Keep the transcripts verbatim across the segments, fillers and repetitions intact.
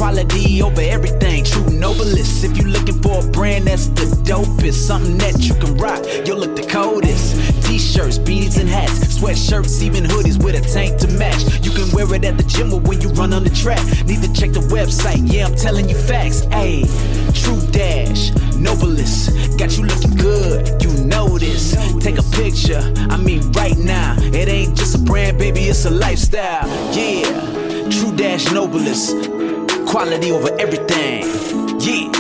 Quality over everything, true noblest. If you looking for a brand that's the dopest, something that you can rock, you'll look the coldest. T-shirts, beanies and hats, sweatshirts, even hoodies with a tank to match. You can wear it at the gym or when you run on the track. Need to check the website, yeah, I'm telling you facts. Ayy, True Dash, noblest, got you looking good, you know this. Take a picture, I mean right now. It ain't just a brand, baby, it's a lifestyle. Yeah, True Dash, noblest, quality over everything. Yeah.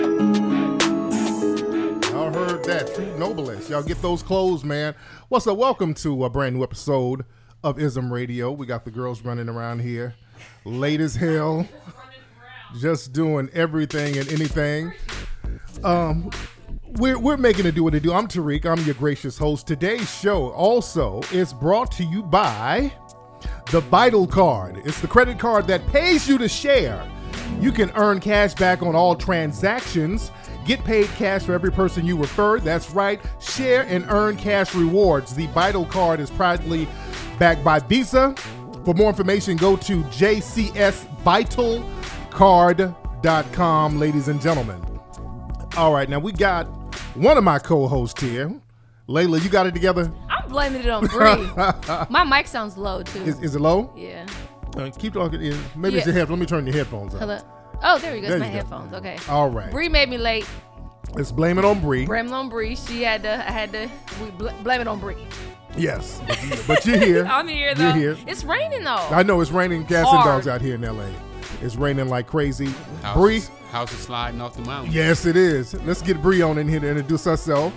Y'all heard that, True Noblest. Y'all get those clothes, man. What's up? Welcome to a brand new episode of Ism Radio. We got the girls running around here, late as hell, just doing everything and anything. Um, we're we're making it do what it do. I'm Tariq. I'm your gracious host. Today's show also is brought to you by the Vital Card. It's the credit card that pays you to share. You can earn cash back on all transactions. Get paid cash for every person you refer. That's right. Share and earn cash rewards. The Vital Card is proudly backed by Visa. For more information, go to j c s vital card dot com, ladies and gentlemen. All right, now we got one of my co-hosts here. Layla, you got it together? I'm blaming it on Bree. My mic sounds low, too. Is, is it low? Yeah. Uh, keep talking. Maybe Yeah. it's your headphones. Let me turn your headphones up. Hello. Oh, there we go. There It's my you go. headphones. Okay. All right. Bree made me late. Let's blame it on Bree. Blame it on Bree. She had to. I had to. We bl- blame it on Bree. Yes, but, you, but you're here. I'm here though. You're here. It's raining though. I know it's raining cats and Hard. dogs out here in L A. It's raining like crazy. House Bree, is, house is sliding off the mountain. yes, it is. Let's get Bree on in here to introduce herself.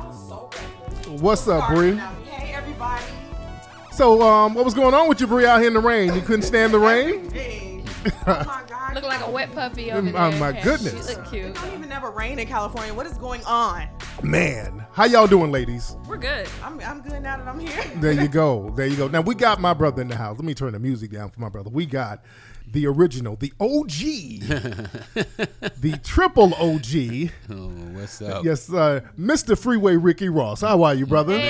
What's up, Bree? Hey, everybody. So, um, what was going on with you, Bree, out here in the rain? You couldn't stand the rain? Hey. Oh my God. Look like a wet puppy over Oh, there. my Okay. goodness. She look cute. It don't even never rain in California. What is going on? Man, how y'all doing, ladies? We're good. I'm I'm good now that I'm here. There you go. There you go. Now, we got my brother in the house. Let me turn the music down for my brother. We got the original, the O G, the triple O G. Oh, what's up? Yes, uh, Mister Freeway Ricky Ross. How are you, brother?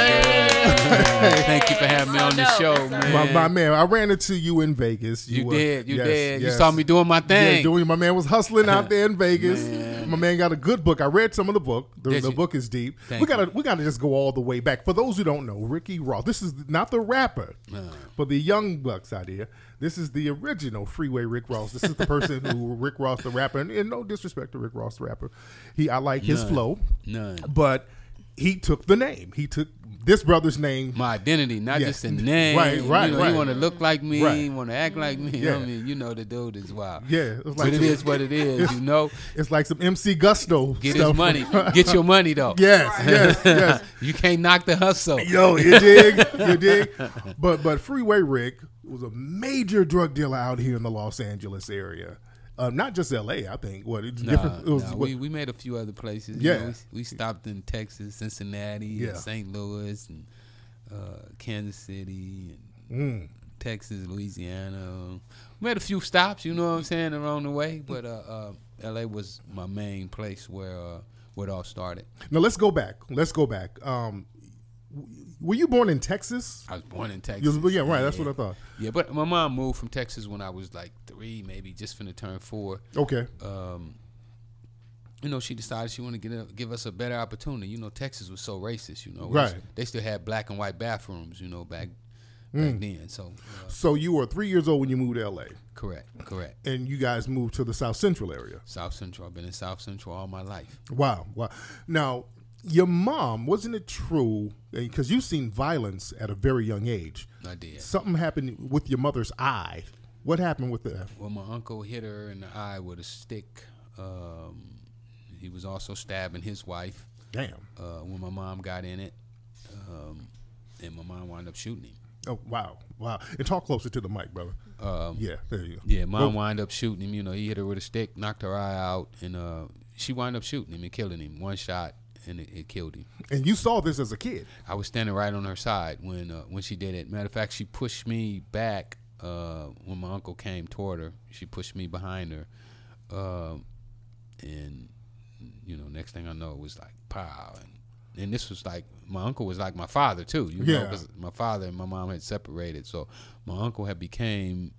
Thank you for having me on the So show, dope. man. My, my man, I ran into you in Vegas. You were- did, you yes, did. yes. You saw me doing my thing. Yeah, doing. My man was hustling out there in Vegas. Man. My man got a good book. I read some of the book. The, Did the you? book is deep. Thank we gotta we gotta just go all the way back. For those who don't know, Ricky Ross. This is not the rapper, for the young bucks out here. This is the original Freeway Rick Ross. This is the person who Rick Ross, the rapper, and, and no disrespect to Rick Ross, the rapper. He, I like his None. flow, None. but he took the name. He took this brother's name. My identity, not Yes. just a name. Right, right, You know, right. You want to look like me, Right. you want to act like me. Yeah. I mean, you know the dude is wild. Yeah, it was But like it some- is what it is, you know. It's like some M C Gusto Get stuff. his money. Get your money, though. Yes, yes, yes. You can't knock the hustle. Yo, you dig? You dig? But but Freeway Rick was a major drug dealer out here in the Los Angeles area. Uh, not just L A, I think. What it's Nah, different. It was nah, what, we, we made a few other places. You Yeah. know, we, we stopped in Texas, Cincinnati, Yeah. and Saint Louis, and uh, Kansas City, and mm, Texas, Louisiana. We made a few stops, you know what I'm saying, along the way. But uh, uh, L A was my main place where uh, where it all started. now let's go back. Let's go back. Um, w- were you born in Texas? I was born in Texas. You was- yeah, right. That's what I thought. Yeah, but my mom moved from Texas when I was like three, maybe just finna turn four. Okay. Um, you know, she decided she wanted to get a, give us a better opportunity. You know, Texas was so racist. You know, It was- Right. they still had black and white bathrooms. You know, back back then. So, uh, So you were three years old when you moved to L A, correct, correct. and you guys moved to the South Central area. South Central. I've been in South Central all my life. Wow, wow. Now, your mom, wasn't it true? Because you've seen violence at a very young age. I did. Something happened with your mother's eye. What happened with that? Well, my uncle hit her in the eye with a stick. Um, he was also stabbing his wife Damn. uh, when my mom got in it, um, and my mom wound up shooting him. Oh, wow, wow. And talk closer to the mic, brother. Um, Yeah, there you go. Yeah, mom Well, wound up shooting him. You know, he hit her with a stick, knocked her eye out, and uh, she wound up shooting him and killing him. One shot, and it, it killed him. And you saw this as a kid. I was standing right on her side when uh, when she did it. Matter of fact, she pushed me back uh, when my uncle came toward her. She pushed me behind her, uh, and you know, next thing I know, it was like pow, and and this was like my uncle was like my father too. You know, Yeah. 'cause my father and my mom had separated, so my uncle had became,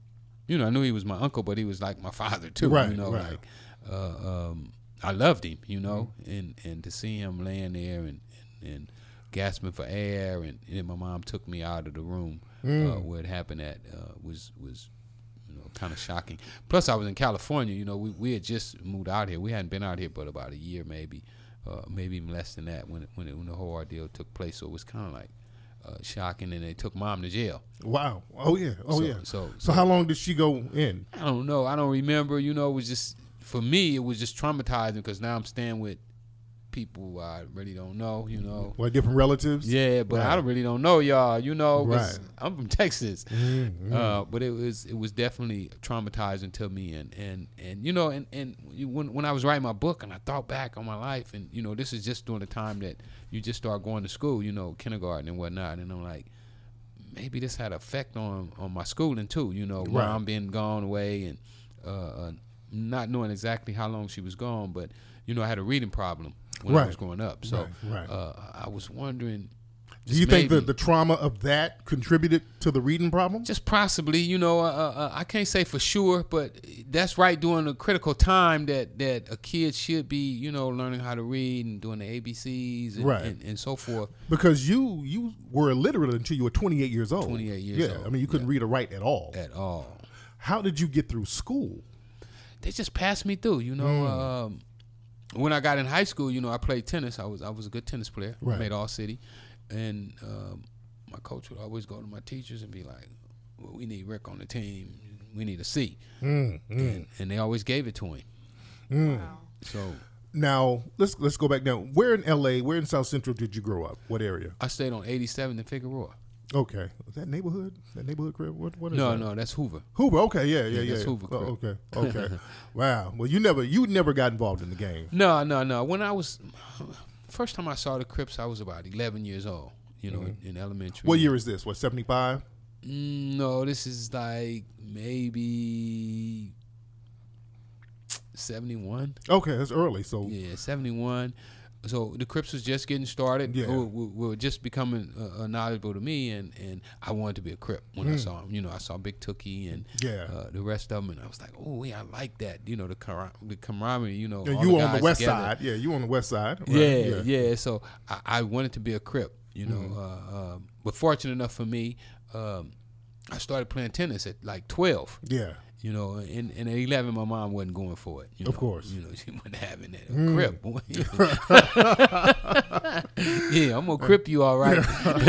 you know, I knew he was my uncle, but he was like my father too. Right, you know, right. like uh, um, I loved him, you know, mm-hmm. and and to see him laying there and and, and gasping for air, and, and my mom took me out of the room mm. uh, where it happened at uh, was was. kind of shocking. Plus, I was in California. You know, we, we had just moved out here. We hadn't been out here but about a year, maybe, uh, maybe even less than that when it, when, it, when the whole ordeal took place. So it was kind of like uh, shocking. And they took mom to jail. Wow. Oh yeah. Oh so, yeah. So, so so how long did she go in? I don't know. I don't remember. You know, it was just for me. It was just traumatizing because now I'm staying with people I really don't know, you know. What, different relatives? Yeah, but right. I don't really don't know y'all, you know. Right. I'm from Texas, mm-hmm. uh, but it was it was definitely traumatizing to me, and and, and you know, and and when when I was writing my book and I thought back on my life, and you know, this is just during the time that you just start going to school, you know, kindergarten and whatnot, and I'm like, maybe this had an effect on on my schooling too, you know, right. mom being gone away and uh, uh, not knowing exactly how long she was gone, but you know, I had a reading problem when right. I was growing up. So right, right. Uh, I was wondering. Do you think that the trauma of that contributed to the reading problem? Just possibly, you know, uh, uh, I can't say for sure, but that's right during a critical time that, that a kid should be, you know, learning how to read and doing the A B Cs and, right. and, and so forth. Because you you were illiterate until you were twenty-eight years old. twenty-eight years yeah, old. I mean, you couldn't yeah. read or write at all. At all. How did you get through school? They just passed me through, you know. Mm. Um, when I got in high school, you know, I played tennis. I was I was a good tennis player. Right. I made all city. And um, my coach would always go to my teachers and be like, well, we need Rick on the team. We need a C. Mm, mm. And, and they always gave it to him. Mm. Wow. So now let's let's go back down. Where in L A, where in South Central did you grow up? What area? I stayed on eighty-seventh in Figueroa. Okay. Was that neighborhood? That neighborhood crib? What what is no, that? No, that's Hoover. Hoover, okay, yeah, yeah, Yeah, yeah. that's Hoover crib. Oh, okay, okay. Wow. Well, you never you never got involved in the game. No, no, no. When I was first time I saw the Crips, I was about eleven years old. You know, mm-hmm. in, in elementary. What year is this? What, seventy-five? Mm, no, this is like maybe seventy-one. Okay, that's early. So yeah, seventy-one. So the Crips was just getting started. Yeah. We, we, we were just becoming uh, knowledgeable to me, and, and I wanted to be a Crip when mm. I saw him. You know, I saw Big Tookie and yeah. uh, the rest of them, and I was like, oh, yeah, I like that. You know, the camar- the camaraderie, you know. Yeah, all you the on the west together. side. Yeah, you on the west side. Right. Yeah, yeah, yeah. So I, I wanted to be a Crip, you know. Mm. Uh, um, but fortunate enough for me, um, I started playing tennis at like twelve. Yeah. You know, and, and at eleven, my mom wasn't going for it. You know? Of course. You know, she wasn't having that. Mm. Crip, boy. Yeah, I'm going to crip you all right.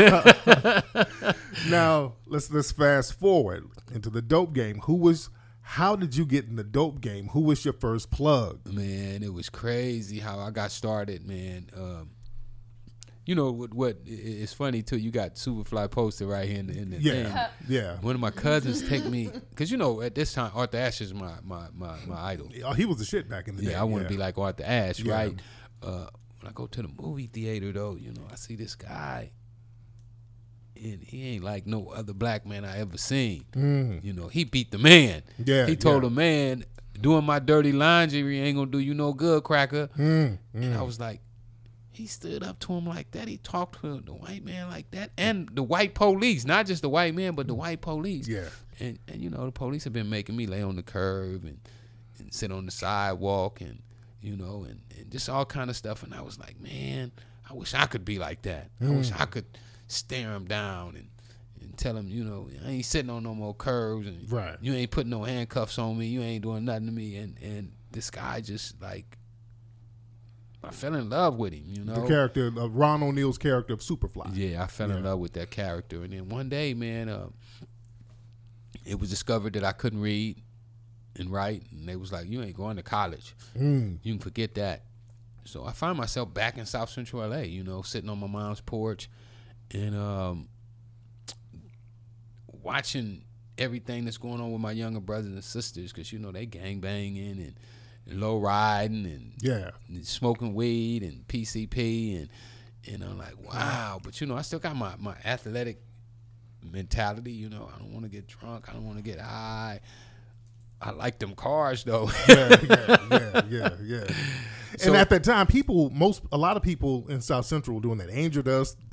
Now, let's let's fast forward into the dope game. Who was, how did you get in the dope game? Who was your first plug? Man, it was crazy how I got started, man. Um, You know what? What it's funny too. You got Superfly posted right here in the, in the yeah, thing. yeah. One of my cousins take me because you know at this time Arthur Ashe is my my my, my idol. Oh, he was the shit back in the yeah, day. I want to yeah. be like Arthur Ashe, Yeah. right? Uh, when I go to the movie theater though, you know, I see this guy, and he ain't like no other black man I ever seen. Mm. You know, he beat the man. Yeah, he told yeah. the man, doing my dirty laundry ain't gonna do you no good, cracker. Mm, And mm. I was like. He stood up to him like that. He talked to the white man like that, and the white police, not just the white man, but the white police. Yeah. And and you know the police have been making me lay on the curb and, and sit on the sidewalk and you know and, and just all kind of stuff. And I was like, man, I wish I could be like that. I Mm. wish I could stare him down and, and tell him, you know, I ain't sitting on no more curbs and Right. you ain't putting no handcuffs on me. You ain't doing nothing to me. And and this guy just like. I fell in love with him, you know. The character of Ron O'Neal's character of Superfly. Yeah, I fell Yeah. in love with that character. And then one day, man, uh, it was discovered that I couldn't read and write. And they was like, you ain't going to college. Mm. You can forget that. So I find myself back in South Central L A, you know, sitting on my mom's porch and um, watching everything that's going on with my younger brothers and sisters because, you know, they gang banging and low riding and, Yeah. and smoking weed and P C P and and I'm like, wow. But you know, I still got my, my athletic mentality. You know, I don't want to get drunk. I don't want to get high. I like them cars though. yeah, yeah, yeah, yeah, yeah. So- and at that time, people, most, a lot of people in South Central were doing that. Angel Dust,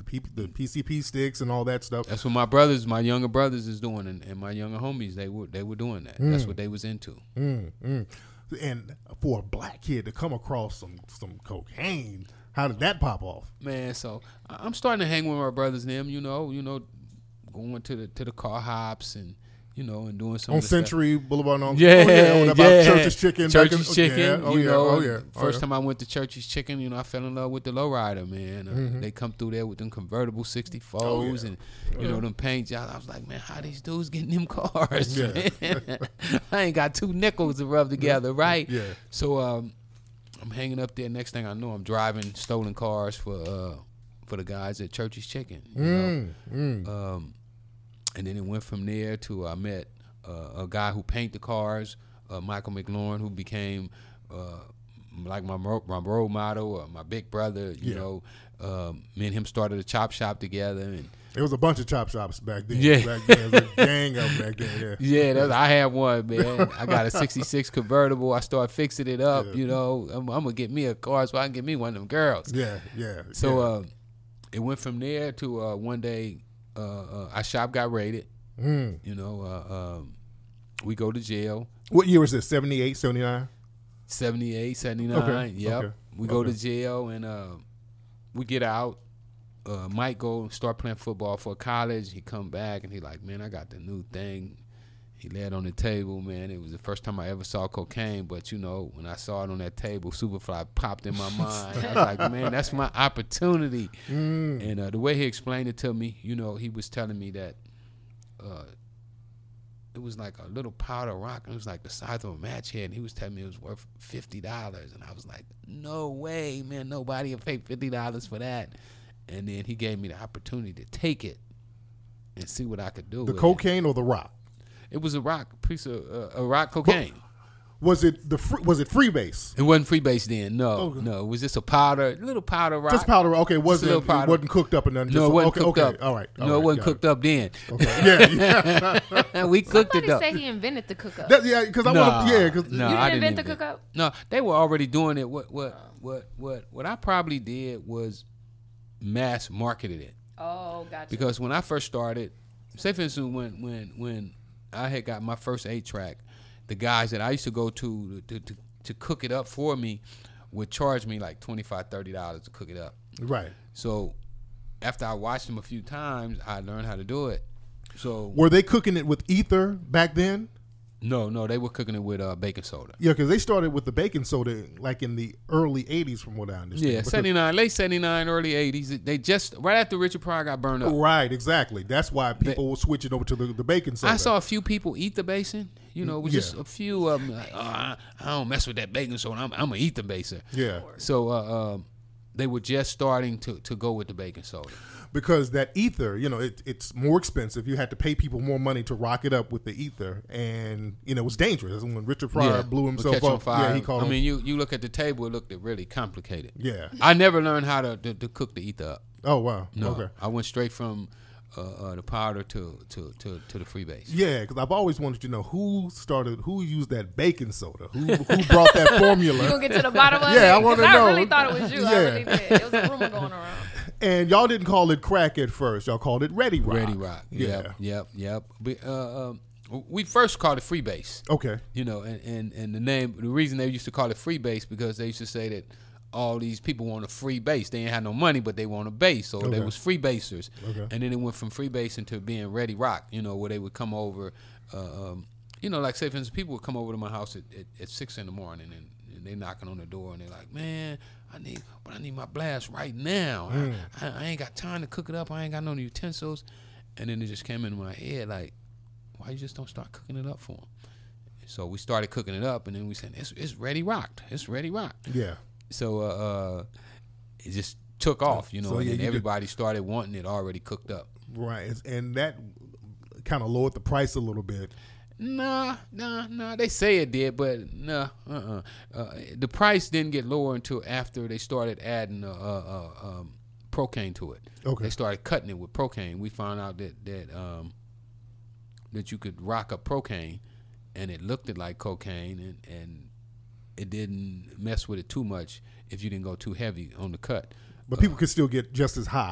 P, the P C P sticks and all that stuff. That's what my brothers, my younger brothers, is doing, and, and my younger homies, they were they were doing that. Mm. That's what they was into. Mm, mm. And for a black kid to come across some some cocaine, how did that pop off? Man, so I'm starting to hang with my brothers and them. You know, you know, going to the to the car hops and. You know, and doing some on of the Century stuff. Boulevard. On, yeah, oh, yeah, on about yeah. Church's Chicken. Church's in, Chicken. Yeah, oh, you yeah, know, oh yeah. Oh, first yeah. time I went to Church's Chicken, you know, I fell in love with the lowrider, man. Uh, Mm-hmm. They come through there with them convertible sixty-fours Oh, yeah. and you know them paint jobs. I was like, man, how these dudes getting them cars? Yeah. Man? I ain't got two nickels to rub together, right? Yeah. So um, I'm hanging up there. Next thing I know, I'm driving stolen cars for uh, for the guys at Church's Chicken. You Mm, mm. know? Um, and then it went from there to I met. Uh, a guy who paint the cars, uh, Michael McLaurin, who became uh, like my ro- my role model, or my big brother. You Yeah. know, um, me and him started a chop shop together, and There was a bunch of chop shops back then. Yeah. Back then. There was a gang of them back then, yeah. yeah, that's, I had one, man. I got a sixty-six convertible. I started fixing it up. Yeah. You know, I'm, I'm gonna get me a car so I can get me one of them girls. Yeah, yeah. So yeah. uh, it went from there to uh, one day, uh, uh, our shop got raided. Mm. You know, uh, um, we go to jail. What year was this? seventy-eight, seventy-nine? seventy-eight, seventy-nine, Okay, yep. okay, We go okay. to jail and uh, we get out. Uh, Mike go start playing football for college. He come back and he like, man, I got the new thing. He laid on the table, man. It was the first time I ever saw cocaine, but you know, when I saw it on that table, Superfly popped in my mind. I was like, man, that's my opportunity. Mm. And uh, the way he explained it to me, you know, he was telling me that uh, it was like a little powder rock. It was like the size of a match head. And he was telling me it was worth fifty dollars. And I was like, no way, man. Nobody will pay fifty dollars for that. And then he gave me the opportunity to take it and see what I could do The with cocaine or the rock? it. It was a rock, piece of uh, a rock cocaine. Was it the free, was it freebase? It wasn't freebase then. No, Okay. no. It was just a powder, little powder rock. Just powder. Okay, it wasn't little it powder. wasn't cooked up and nothing. No, just, it wasn't okay, cooked okay. up. All right. all no, right, it wasn't got cooked up then. Okay. Yeah, yeah. we cooked Somebody it up. say he invented the cook up. That, yeah, because I Nah, want to. Yeah, because no, You I didn't didn't invent the invent- cook up? No, they were already doing it. What what what what what I probably did was mass marketed it. Oh, gotcha. Because when I first started, say for instance, when when when I had got my first eight track, the guys that I used to go to to, to to cook it up for me would charge me like twenty-five dollars, thirty dollars to cook it up. right. So after I watched them a few times, I learned how to do it. So Were they cooking it with ether back then? no, no, they were cooking it with uh, baking soda. Yeah, because they started with the baking soda like in the early eighties, from what I understand. Yeah, Because- seventy-nine, late seventy-nine, early eighties. They just right after Richard Pryor got burned up. Right, exactly. That's why people were switching over to the, the baking soda. I saw a few people eat the basin. You know, it was Yeah. just a few of them. Like, oh, I, I don't mess with that baking soda. I'm, I'm gonna eat the basin. Yeah, So uh, um, they were just starting to, to go with the baking soda. because that ether, you know, it, it's more expensive. You had to pay people more money to rock it up with the ether, and you know, it was dangerous. When Richard Pryor blew would himself catch on up, fire. yeah, he called I him. mean, you, you look at the table, it looked really complicated. Yeah. I never learned how to, to, to cook the ether up. Oh wow. No, Okay. I went straight from uh, uh, the powder to, to, to, to the freebase. Yeah, because I've always wanted to know who started, who used that baking soda, who who brought that formula. You gonna get to the bottom of it? Yeah, I wanna 'Cause know. I really thought it was you. I Yeah. really did. It was a rumor going around. And y'all didn't call it crack at first. Y'all called it Ready Rock. Ready Rock. Yeah. Yep, yep, yep. We, uh, um, we first called it freebase. Okay. You know, and, and, and the name, the reason they used to call it freebase because they used to say that all these people want a free base. They ain't had no money, but they want a base, so Okay. they was free basers. Okay. And then it went from freebase into being Ready Rock. You know, where they would come over. Uh, um, you know, like say for instance, people would come over to my house at, at, at six in the morning, and, and they knocking on the door, and they're like, "Man, I need, but I need my blast right now. Mm. I, I, I ain't got time to cook it up. I ain't got no utensils." And then it just came into my head like, why you just don't start cooking it up for them? So we started cooking it up, and then we said, it's, it's Ready Rocked. It's Ready Rocked. Yeah. So uh, uh, it just took off, you know, So, and yeah, then you did- everybody started wanting it already cooked up. Right. And that kind of lowered the price a little bit. Nah, nah, nah. They say it did, but nah, uh-uh. Uh, the price didn't get lower until after they started adding uh, uh, uh, um, Procaine to it. Okay. They started cutting it with Procaine. We found out that that um, that you could rock up Procaine, and it looked it like cocaine, and, and it didn't mess with it too much if you didn't go too heavy on the cut. But people could still get just as high.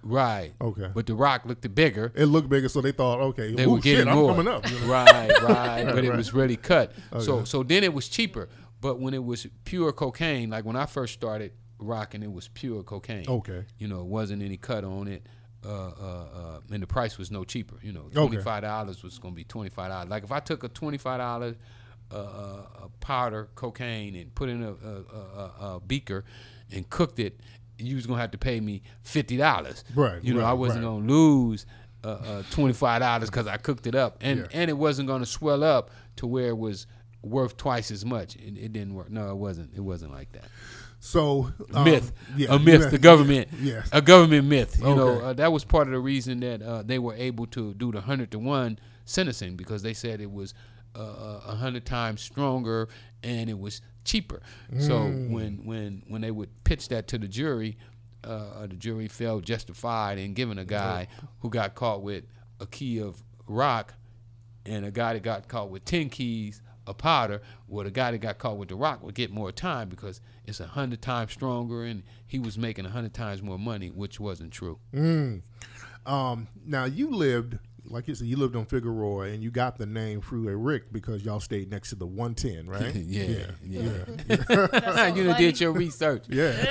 Right. Okay. But the rock looked bigger. It looked bigger, so they thought, okay, They oh were getting shit, more. I'm coming up. You know? Right, right. But it Right. was really cut. So Okay. so then it was cheaper. But when it was pure cocaine, like when I first started rocking, it was pure cocaine. Okay. You know, it wasn't any cut on it. Uh, uh, uh, and the price was no cheaper. You know, Okay. twenty-five dollars was going to be twenty-five dollars. Like if I took a twenty-five dollars uh, uh, a powder cocaine and put in a, a, a, a beaker and cooked it, you was going to have to pay me fifty dollars. Right, You know, right, I wasn't right. going to lose uh, uh, twenty-five dollars because I cooked it up. And, Yeah. and it wasn't going to swell up to where it was worth twice as much. It, it didn't work. No, it wasn't. It wasn't like that. So um, myth, yeah, a myth. yeah, The government, yes. a government myth. You know, Okay. uh, that was part of the reason that uh, they were able to do the hundred to one sentencing, because they said it was uh, a hundred times stronger and it was cheaper. So Mm. when when when they would pitch that to the jury, uh, the jury felt justified in giving a guy who got caught with a key of rock and a guy that got caught with ten keys of powder, well, the guy that got caught with the rock would get more time because it's a hundred times stronger, and he was making a hundred times more money, which wasn't true. Mm. Um, now you lived, like you said, you lived on Figueroa, and you got the name Freeway Rick because y'all stayed next to the one ten, right? yeah, yeah. That's so You done funny. did your research.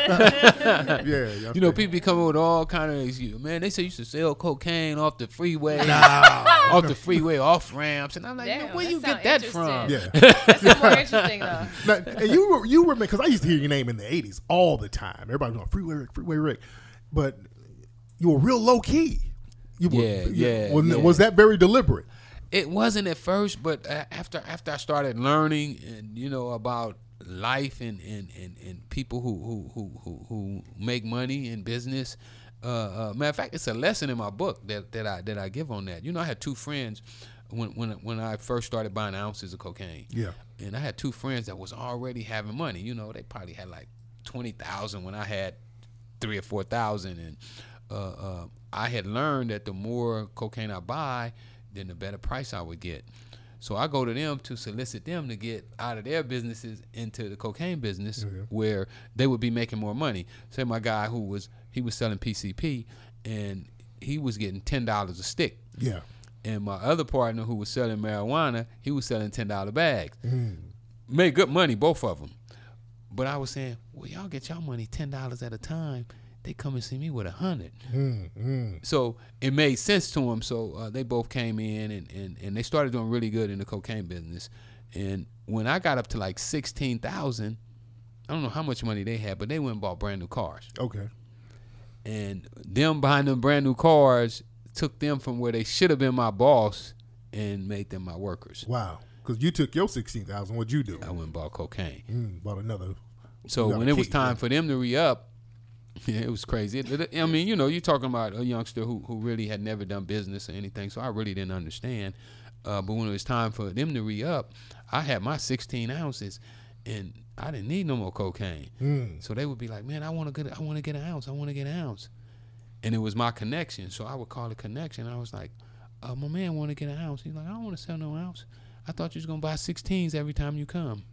Yeah, yeah. y'all You know, stayed- people be coming with all kind of excuses. Man, they say you should sell cocaine off the freeway, off the freeway, off ramps, and I'm like, Damn, man, where that you sound get that from? interesting. Yeah. That's more interesting though. Now, and you were you were because I used to hear your name in the eighties all the time. Everybody was going Freeway Rick, Freeway Rick, but you were real low key. You were, Yeah, you- yeah, Was, yeah. was that very deliberate? It wasn't at first, but uh, after after I started learning and you know about life and and, and, and people who, who who who who make money in business. Uh, uh, matter of fact, it's a lesson in my book that, that I that I give on that. You know, I had two friends when when when I first started buying ounces of cocaine. Yeah. And I had two friends that was already having money. You know, they probably had like twenty thousand when I had three or four thousand, and uh, uh, I had learned that the more cocaine I buy, then the better price I would get. So I go to them to solicit them to get out of their businesses into the cocaine business, Okay. where they would be making more money. Say my guy who was he was selling P C P, and he was getting ten dollars a stick. Yeah. And my other partner who was selling marijuana, he was selling ten dollar bags. Mm. Made good money, both of them. But I was saying, well, y'all get y'all money ten dollars at a time. They come and see me with a hundred. Mm, mm. So it made sense to them. So uh, they both came in and, and, and they started doing really good in the cocaine business. And when I got up to like sixteen thousand, I don't know how much money they had, but they went and bought brand new cars. Okay. And them buying them brand new cars took them from where they should have been my boss and made them my workers. Wow. Because you took your sixteen thousand. What'd you do? I went and bought cocaine. Mm, bought another. So another when it was key, time yeah. for them to re-up, yeah, it was crazy. It- it- I mean, you know, you're talking about a youngster who, who really had never done business or anything, so I really didn't understand. Uh, but when it was time for them to re-up, I had my sixteen ounces, and I didn't need no more cocaine. Mm. So they would be like, man, I want to get, I want to get an ounce. I want to get an ounce. And it was my connection. So I would call it connection. I was like, uh, my man want to get an ounce. He's like, I don't want to sell no ounce. I thought you was going to buy sixteens every time you come.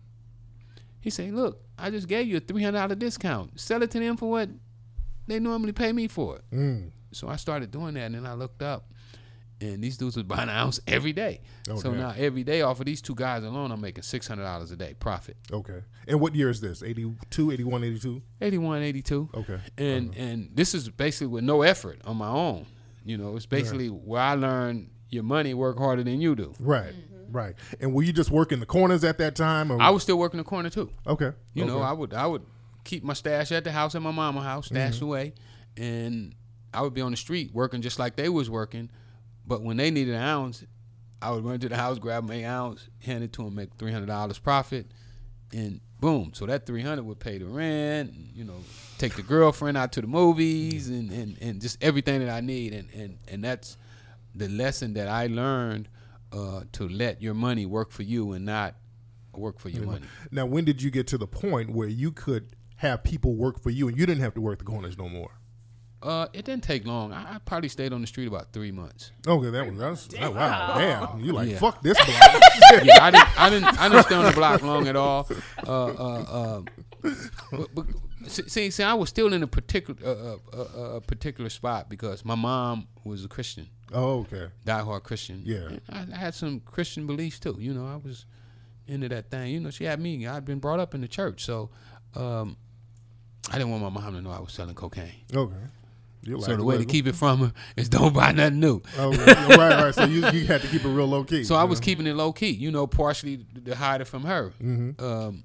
He said, look, I just gave you a three hundred dollars discount. Sell it to them for what they normally pay me for it. Mm. So I started doing that, and then I looked up, and these dudes was buying an ounce every day. Oh, so damn. now every day off of these two guys alone, I'm making six hundred dollars a day profit. Okay. And what year is this? eighty-two, eighty-one, eighty-two? eighty-one, eighty-two. Okay. And and this is basically with no effort on my own. You know, it's basically where I learned your money work harder than you do. Right. Right. And were you just working the corners at that time? Or? I was still working the corner too. Okay. You know, Okay. I would I would keep my stash at the house at my mama's house, stashed Mm-hmm. away, and I would be on the street working just like they was working. But when they needed an ounce, I would run to the house, grab an ounce, hand it to them, make three hundred dollars profit, and boom. So that three hundred would pay the rent, and, you know, take the girlfriend out to the movies, and, and, and just everything that I need. And, and, and that's the lesson that I learned, uh, to let your money work for you and not work for your money. Now, when did you get to the point where you could have people work for you and you didn't have to work the corners no more? Uh, it didn't take long. I, I probably stayed on the street about three months. Okay, that was that's oh, wow, damn. You like Yeah. fuck this block. Yeah, I didn't, I didn't, I didn't stay on the block long at all. Uh, uh, uh, but, but, see, see, I was still in a particular uh, uh, uh, a particular spot because my mom was a Christian, Oh, okay. diehard Christian. Yeah. And I, I had some Christian beliefs too. You know, I was into that thing. You know, she had me. I'd been brought up in the church, so um, I didn't want my mom to know I was selling cocaine. Okay. You So like the way to it. keep it from her is don't buy nothing new. Oh, right, right. So you, you had to keep it real low key. So I was yeah. keeping it low key, you know, partially to hide it from her. Mhm. Um,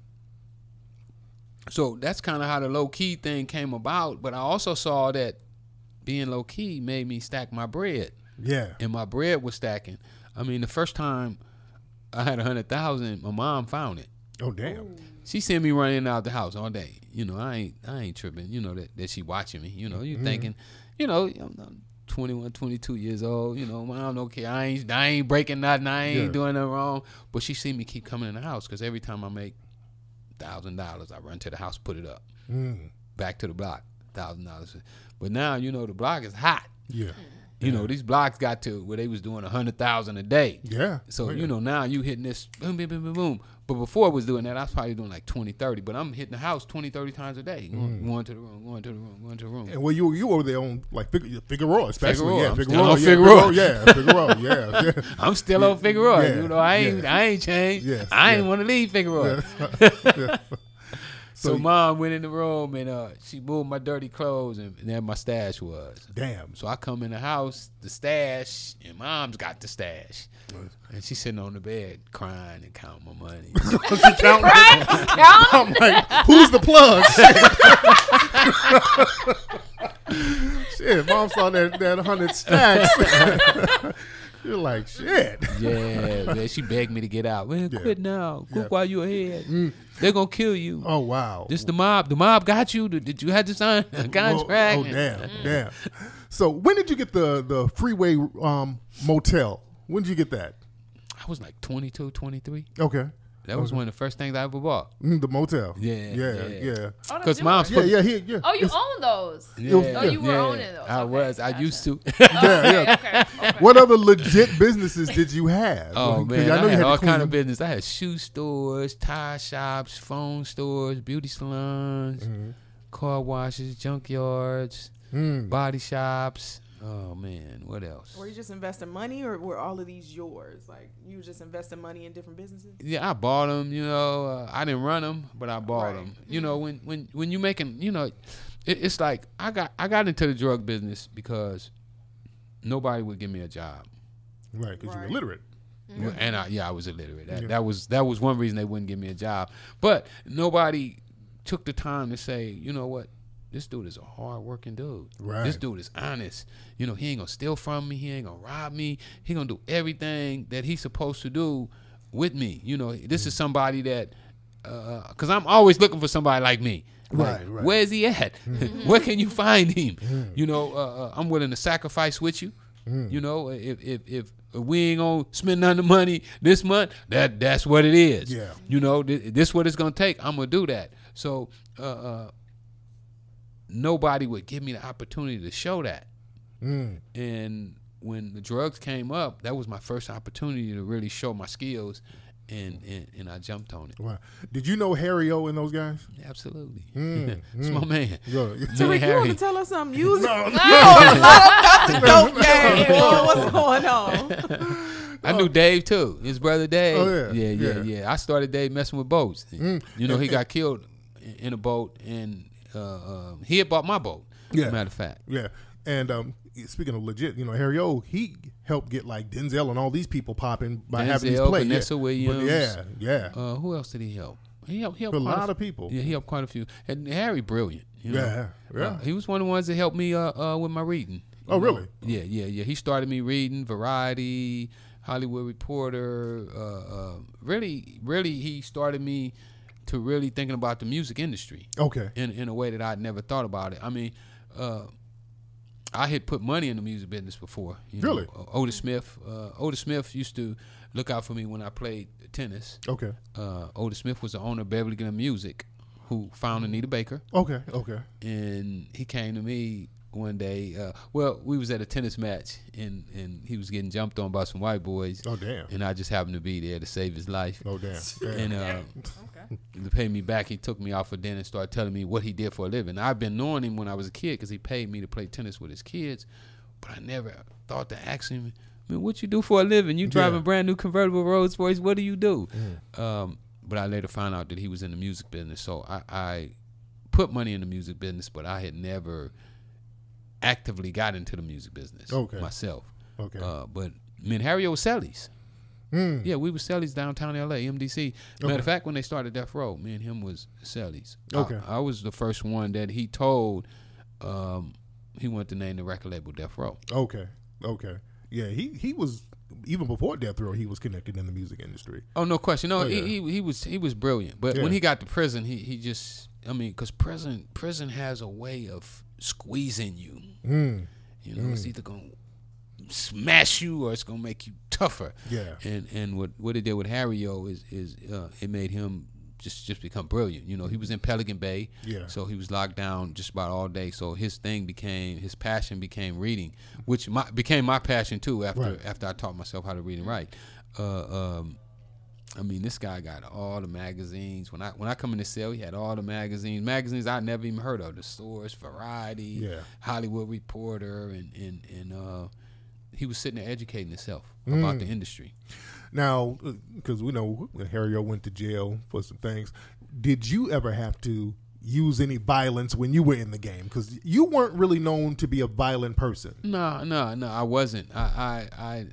so that's kind of how the low key thing came about. But I also saw that being low key made me stack my bread, Yeah. and my bread was stacking. I mean, the first time I had a hundred thousand, my mom found it. Oh, damn. She sent me running out the house all day. You know, I ain't I ain't tripping. You know that, that she watching me. You know, you Mm-hmm. thinking, you know, I'm twenty-one, twenty-two years old. You know, mom don't care. I ain't I ain't breaking nothing. I ain't Yeah. doing nothing wrong. But she see me keep coming in the house because every time I make thousand dollars, I run to the house, put it up, Mm. back to the block, thousand dollars. But now you know the block is hot. Yeah. You know, these blocks got to where they was doing a hundred thousand a day. Yeah. So, Oh, yeah. you know, now you hitting this boom, boom, boom, boom, boom. But before I was doing that, I was probably doing like twenty, thirty. But I'm hitting the house twenty, thirty times a day. Going, going to the room, going to the room, going to the room. Mm. And well, you you over there on like Fig- Figueroa, especially. Figueroa. Yeah, I'm Figueroa. still yeah, on Figueroa. Yeah, Figueroa. Yeah, yeah. I'm still on Figueroa. Yeah, You know, I ain't yeah. I ain't changed. Yes, I ain't yeah. want to leave Figueroa. Yeah. So, So- mom went in the room and uh, she moved my dirty clothes and, and there my stash was. Damn. So I come in the house, the stash, and mom's got the stash. And she's sitting on the bed crying and counting my money. She count- Right? Count. I'm like, who's the plug? Shit. Shit, mom saw that that hundred stacks. You're like, shit. Yeah, man, she begged me to get out. Man, Yeah. quit now. Quit Yeah. while you're ahead. They're gonna kill you. Oh wow. This the mob. The mob got you. Did you have to sign a Oh, contract? oh damn, damn. So when did you get the the freeway um, motel? When did you get that? I was like twenty-two, twenty-three. Okay. That was one of the first things I ever bought. Mm, the motel. Yeah, Yeah. yeah. Yeah. Oh, that's Because mom's yours. Yeah. put, Yeah. He, yeah. Oh, you It's- own those. yeah, Oh, you were yeah. owning those. I Okay, was. I gotcha. used to. Yeah. Yeah. Okay, okay. What other legit businesses did you have? Oh 'Cause man, I, know you had to all clean kind of them. business. I had shoe stores, tire shops, phone stores, beauty salons, Mm-hmm. car washes, junkyards, Mm. body shops. Oh man, what else? Were you just investing money, or were all of these yours? Like you were just investing money in different businesses? Yeah, I bought them. You know, uh, I didn't run them, but I bought Right. them. You know, when when when you making, you know, it, it's like I got I got into the drug business because nobody would give me a job. Right, because Right. you're illiterate. Well, And I, yeah, I was illiterate. That, Yeah. that was that was one reason they wouldn't give me a job. But nobody took the time to say, you know what, this dude is a hard working dude. Right. This dude is honest. You know, he ain't gonna steal from me. He ain't gonna rob me. He gonna do everything that he's supposed to do with me. You know, this is somebody that, because I'm always looking for somebody like me. Like, Right, right. Where's he at? Where can you find him? You know, uh, uh, I'm willing to sacrifice with you. You know, if if if we ain't gonna spend none of the money this month, that that's what it is. Yeah. You know, th- this what it's gonna take. I'm gonna do that. So uh, uh, nobody would give me the opportunity to show that. Mm. And when the drugs came up, that was my first opportunity to really show my skills, and and, and I jumped on it. Wow. Did you know Harry O and those guys? Absolutely, Mm, it's my man. Yo, Me So and Rick, you want Harry. to tell us something? You no, dope game. Boy, what's going on? I knew Dave too. His brother Dave. Oh, yeah. yeah, yeah, Yeah. yeah. I started Dave messing with boats. Mm. You know, he And- got killed in- in a boat, and uh, uh, he had bought my boat. Yeah. Matter of fact. Yeah. And um, speaking of legit, you know, Harry O, he helped get like Denzel and all these people popping by having these Denzel, plays. Vanessa yeah. Williams. But yeah, yeah. Uh, who else did he help? He helped, he helped A quite lot few- of people. Yeah, he helped quite a few. And Harry, brilliant. You know? Yeah, yeah. Uh, he was one of the ones that helped me uh, uh, with my reading. you Oh, know? really? Yeah, yeah, yeah. He started me reading Variety, Hollywood Reporter. Uh, uh, really, really, he started me to really thinking about the music industry Okay. in in a way that I'd never thought about it. I mean, uh, I had put money in the music business before. You know. Really? Uh, Otis Smith. Uh, Otis Smith used to look out for me when I played tennis. Okay. Uh, Otis Smith was the owner of Beverly Glen Music, who found Anita Baker, Okay. Okay. and he came to me one day. Uh, well, we was at a tennis match, and, and he was getting jumped on by some white boys. Oh, damn. And I just happened to be there to save his life. Oh, damn. damn. And uh, Okay. to pay me back, he took me out for dinner and started telling me what he did for a living. I've been knowing him when I was a kid because he paid me to play tennis with his kids, but I never thought to ask him, man, what you do for a living? You driving Yeah. brand new convertible Rolls Royce. What do you do? Mm. Um, but I later found out that he was in the music business. So I, I put money in the music business, but I had never actively got into the music business Okay. myself. Okay. Uh, but me and Harry was Sellies. Mm. Yeah, we were Sellies downtown L A, M D C. Matter Okay. of fact, when they started Death Row, me and him was Sellies. Okay. I, I was the first one that he told um, he wanted to name the record label Death Row. Okay. Okay. Yeah, he, he was, even before Death Row, he was connected in the music industry. Oh, no question. No, Oh, yeah. he, he he was he was brilliant. But Yeah. when he got to prison, he he just I mean, because prison prison has a way of squeezing you. Mm. You know, it's either gonna smash you or it's gonna make you tougher. Yeah. And and what what it did with Harry O is is uh, it made him just just become brilliant. You know, he was in Pelican Bay. Yeah. So he was locked down just about all day. So his thing became his passion became reading, which my, became my passion too after Right. after I taught myself how to read and write. Uh, um, I mean, this guy got all the magazines. When I when I come in the cell, he had all the magazines, magazines I never even heard of. The Source, Variety, Yeah. Hollywood Reporter, and and and uh, he was sitting there educating himself Mm. about the industry. Now, because we know Harry O went to jail for some things, did you ever have to use any violence when you were in the game? Because you weren't really known to be a violent person. No, no, no, I wasn't. I I,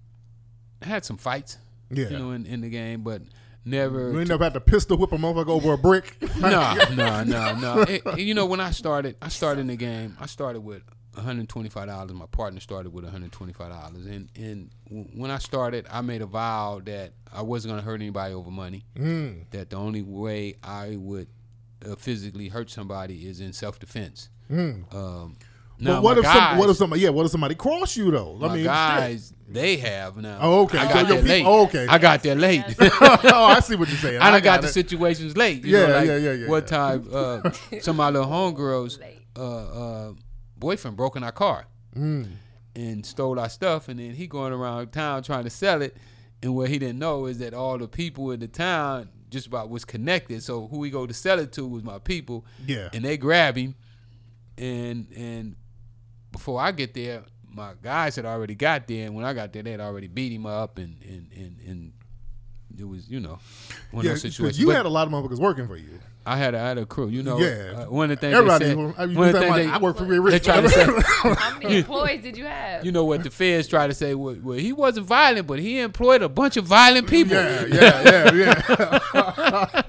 I had some fights, Yeah. you know, in, in the game, but never. You ain't never had to pistol whip a motherfucker over a brick. No, no, no, no. It, it- you know, when I started, I started in the game. I started with one hundred twenty-five dollars. My partner started with one hundred twenty-five dollars. And and w- when I started, I made a vow that I wasn't going to hurt anybody over money. Mm. That the only way I would uh, physically hurt somebody is in self-defense. Mm. Um, But now, what my if guys, some, what if somebody yeah what if somebody cross you though? my I mean, guys, they have now. Oh, okay. I So got your there peop- late. oh, okay. I got there late. shit. Oh, I see what you're saying. I done got, the it. situations late. You Yeah, know, like yeah, yeah, yeah, One yeah. time, uh, some of my little homegirls, Late. uh, uh, boyfriend broke in our car Mm. and stole our stuff, and then he going around town trying to sell it. And what he didn't know is that all the people in the town just about was connected. So who he go to sell it to was my people. Yeah. And they grab him, and and before I get there, my guys had already got there, and when I got there, they had already beat him up, and and and, and it was, you know, one Yeah, of those 'cause situations. you But had a lot of motherfuckers working for you. I had a, I had a crew, you know. Yeah. Uh, one of the things Everybody, they I said, mean, one of the like, things they, I work for Red they Rich. try to say, How many employees did you have? you know what the feds try to say? Well, well, he wasn't violent, but he employed a bunch of violent people. Yeah, yeah, yeah, yeah.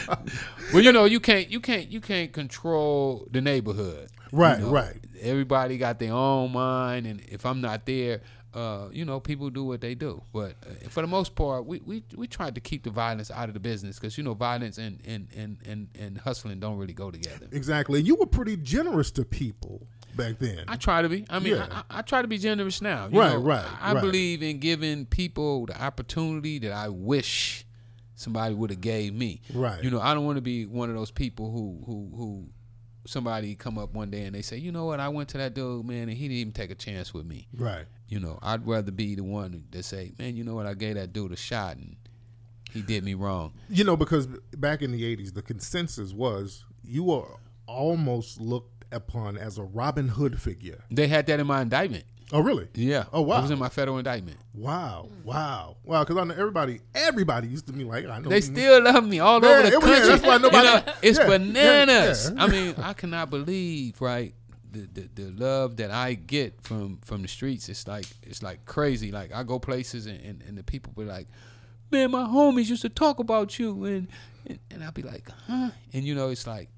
Well, you know, you can't, you can't, you can't control the neighborhood. Right, You know, right. Everybody got their own mind, and if I'm not there, uh, you know, people do what they do. But uh, for the most part, we, we we tried to keep the violence out of the business because you know, violence and and, and, and and hustling don't really go together. Exactly. You were pretty generous to people back then. I try to be. I mean, Yeah. I, I try to be generous now. You Right, know, right, I, I right. believe in giving people the opportunity that I wish somebody would have gave me. Right. You know, I don't want to be one of those people who who who somebody come up one day and they say, you know what, I went to that dude, man, and he didn't even take a chance with me. Right. You know, I'd rather be the one that say, man, you know what, I gave that dude a shot and he did me wrong. You know, because back in the eighties, the consensus was you were almost looked upon as a Robin Hood figure. They had that in my indictment. Oh, really? Yeah. Oh, wow. It was in my federal indictment. Wow. Wow. Wow. Because I know everybody, everybody used to be like, I know. They still love me all Man, over the it was- country. yeah, that's why nobody- You know, it's yeah, bananas. yeah, yeah. I mean, I cannot believe, right, the, the the love that I get from from the streets. It's like it's like crazy. Like I go places and, and, and the people be like, man, my homies used to talk about you, and and, and I'll be like, huh? And you know, it's like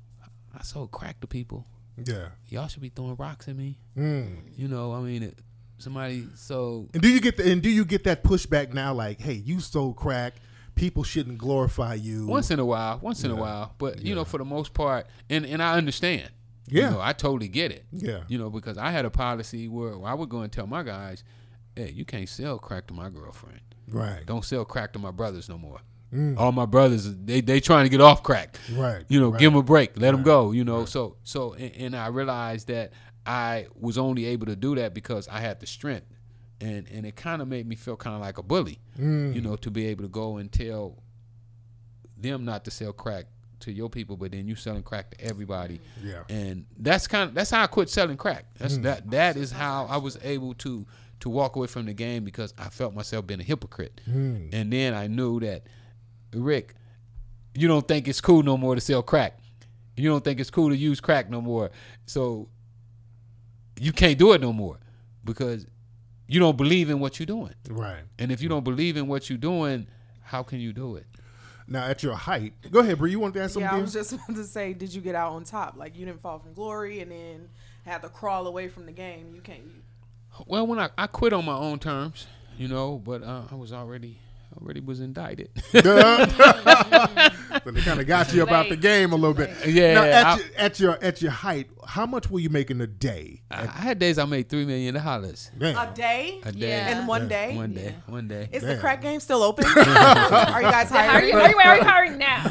I sold crack to people. Yeah. Y'all should be throwing rocks at me. Mm. You know, I mean, it, somebody so. And do you get the, and do you get that pushback now? Like, hey, you sold crack. People shouldn't glorify you. Once in a while, once in a Yeah. while, but you Yeah. know, for the most part, and, and I understand. Yeah. You know, I totally get it. Yeah. You know, because I had a policy where, where I would go and tell my guys, hey, you can't sell crack to my girlfriend. Right. Don't sell crack to my brothers no more. Mm. All my brothers, they they trying to get off crack. Right. You know, right. give them a break. Let them Right. go. You know, so so and, and I realized that I was only able to do that because I had the strength. And and it kind of made me feel kind of like a bully, Mm. you know, to be able to go and tell them not to sell crack to your people, but then you selling crack to everybody. Yeah. And that's kind of that's how I quit selling crack. That's Mm. that that is how I was able to to walk away from the game, because I felt myself being a hypocrite. Mm. And then I knew that, Rick, you don't think it's cool no more to sell crack. You don't think it's cool to use crack no more. So you can't do it no more because you don't believe in what you're doing. Right. And if you don't believe in what you're doing, how can you do it? Now, at your height, go ahead, Bree. You want to ask something? Yeah, I was just about to say, did you get out on top? Like, you didn't fall from glory and then had to crawl away from the game. You can't. You, Well, when I, I quit on my own terms, you know, but uh, I was already already was indicted. So they kind of got you about the game a little bit. Yeah, Now, at, I- your, at your at your height, how much were you making a day? I, I had days I made three million dollars Damn. a day? a day. Yeah. In one Yeah. day? One day, one day. Is Damn. the crack game still open? Are you guys Are hiring? you, are, you, are you hiring now?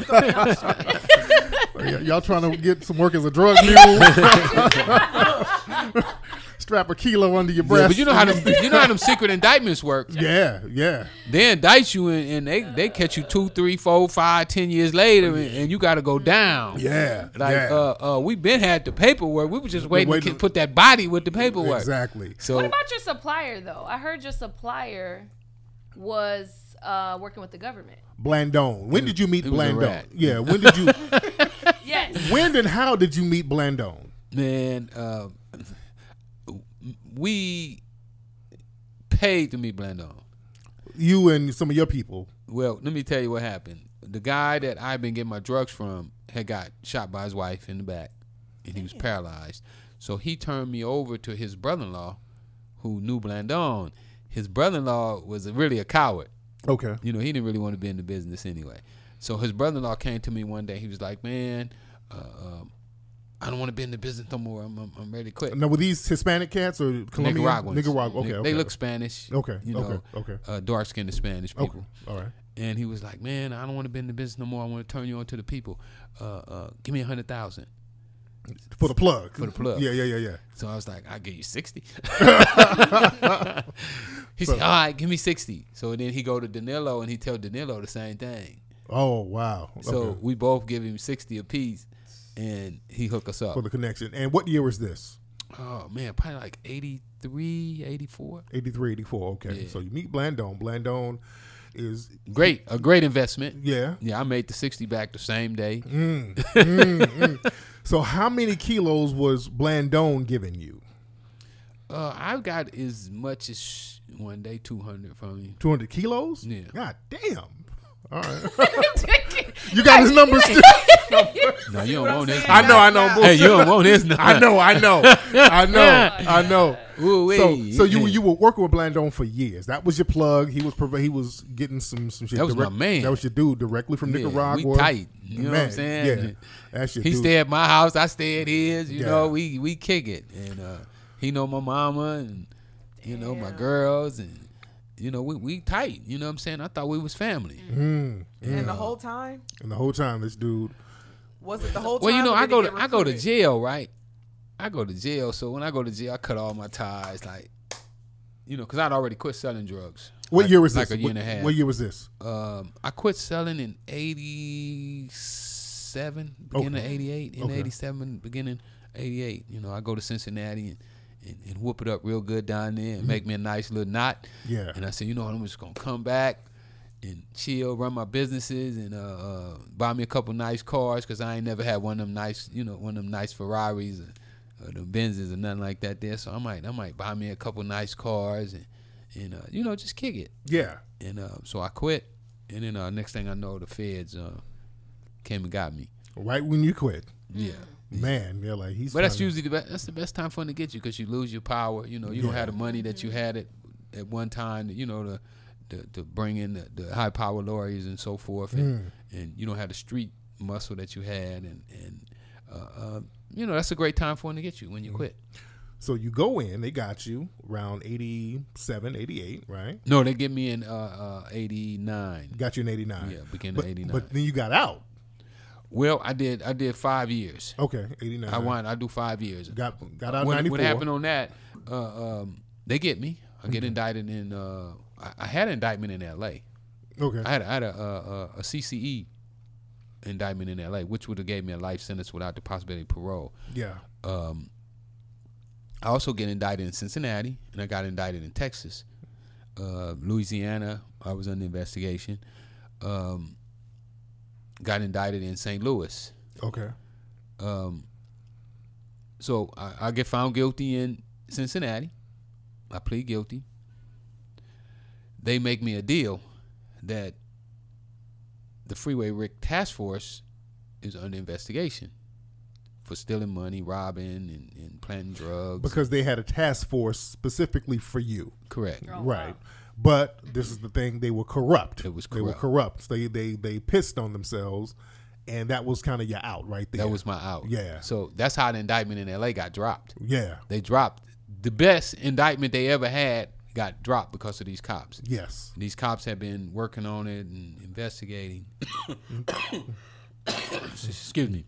Y- y'all trying to get some work as a drug mule? Strap a kilo under your breast. Yeah, but you know how them, you know how them secret indictments work. Yeah, yeah. They indict you and, and they, they catch you two, three, four, five, ten years later, and, and you got to go down. Yeah, Like yeah. uh, uh, we been had the paperwork. We were just waiting, waiting- to put that body with the paperwork. Exactly. So What about your supplier, though? I heard your supplier was uh, working with the government. Blandone. When did you meet he was a Blandone? rat. Yeah, when did you? Yes. When and how did you meet Blandone? man, uh, we paid to meet Blandone. You and some of your people. Well, let me tell you what happened. The guy that I've been getting my drugs from had got shot by his wife in the back, and he was paralyzed. So he turned me over to his brother-in-law, who knew Blandone. His brother-in-law was really a coward. Okay. You know, he didn't really want to be in the business anyway. So his brother-in-law came to me one day. He was like, man, uh, um, I don't want to be in the business no more. I'm, I'm, I'm ready to quit. Now, were these Hispanic cats or Colombian? Nicaraguans. Nicaragua. Okay, They okay. look Spanish. Okay, You know, okay, okay. Uh, dark-skinned Spanish Okay. people. All right. And he was like, man, I don't want to be in the business no more. I want to turn you on to the people. Uh, uh, give me a hundred thousand For the plug. for the plug. Yeah, yeah, yeah, yeah. So I was like, I'll give you sixty. He said, all right, give me sixty. So then he go to Danilo and he tell Danilo the same thing. Oh, wow. So Okay. we both give him sixty apiece, and he hook us up. For the connection. And what year was this? Oh, man, probably like eighty-three, eighty-four. eighty-three, eighty-four. Okay. Yeah. So you meet Blandone. Blandone is, Great, a great investment. yeah. Yeah, I made the sixty back the same day. Mm, mm, mm. So how many kilos was Blandone giving you? Uh, I got as much as one day two hundred from him. two hundred kilos? Yeah. God damn. All right. You got his number still? No, you don't want this. I know, I know. Hey, you don't want this. I know, I know, I know, I know. Ooh-wee. So, so you you were working with Blandone for years. That was your plug. He was prov- he was getting some some shit. That was my man. That was your dude directly from Yeah, Nicaragua. we tight. You know what I'm Man, saying? Yeah, that's your He dude. stay at my house. I stay at his. You Yeah. know, we we kick it, and uh, he know my mama, and you know my Damn. girls, and you know we we tight. You know what I'm saying? I thought we was family. Mm, And the whole time? and the whole time, this dude. Was it the whole time? Well, you know, or I did go he to get I go to recruited? jail, right? I go to jail, so when I go to jail, I cut all my ties, like, you know, because I'd already quit selling drugs. What like, year was like this? a year what, and a half. what year was this? Um, I quit selling in eighty-seven, beginning Okay. of eighty-eight, in Okay. eighty-seven, beginning eighty-eight. You know, I go to Cincinnati and, and, and whoop it up real good down there and make me a nice little knot. Yeah. And I said, you know what, I'm just gonna come back and chill, run my businesses, and uh, uh, buy me a couple nice cars, because I ain't never had one of them nice, you know, one of them nice Ferraris or, or the Benzes or nothing like that there. So I might, I might buy me a couple nice cars and, and uh, you know, just kick it. Yeah. And uh, so I quit, and then uh, next thing I know, the feds uh, came and got me. Right when you quit, Yeah. man, they're like he's. But that's trying to- usually the best. That's the best time for them to get you, because you lose your power. You know, you don't Yeah. have the money that you had at at one time. You know, to to, to bring in the, the high power lawyers and so forth, and, Mm. and you don't have the street muscle that you had, and and uh, uh, you know, that's a great time for them to get you when you Mm. quit. So you go in, they got you around eighty-seven, eighty-eight, right? No, they get me in uh, uh, eighty-nine. Got you in eighty-nine. Yeah, beginning but, of eighty-nine. But then you got out. Well, I did. I did five years. Okay, eighty-nine. I won. I do five years. Got got out What, ninety-four. what happened on that? Uh, um, they get me. I get mm-hmm. indicted in. Uh, I, I had an indictment in L A. Okay. I had, I had a, a, a C C E indictment in L A, which would have gave me a life sentence without the possibility of parole. Yeah. Um, I also get indicted in Cincinnati, and I got indicted in Texas. Uh, Louisiana, I was under investigation. Um, got indicted in Saint Louis. Okay. Um, so I, I get found guilty in Cincinnati. I plead guilty. They make me a deal that the Freeway Rick Task Force is under investigation for stealing money, robbing, and, and planting drugs. Because they had a task force specifically for you. Correct. Oh, right. wow. But this is the thing, they were corrupt. It was They were corrupt. corrupt. They they they pissed on themselves, and that was kind of your out right there. That was my out. Yeah. So that's how the indictment in L A got dropped. Yeah. They dropped the best indictment they ever had got dropped because of these cops. Yes. These cops have been working on it and investigating. Excuse me.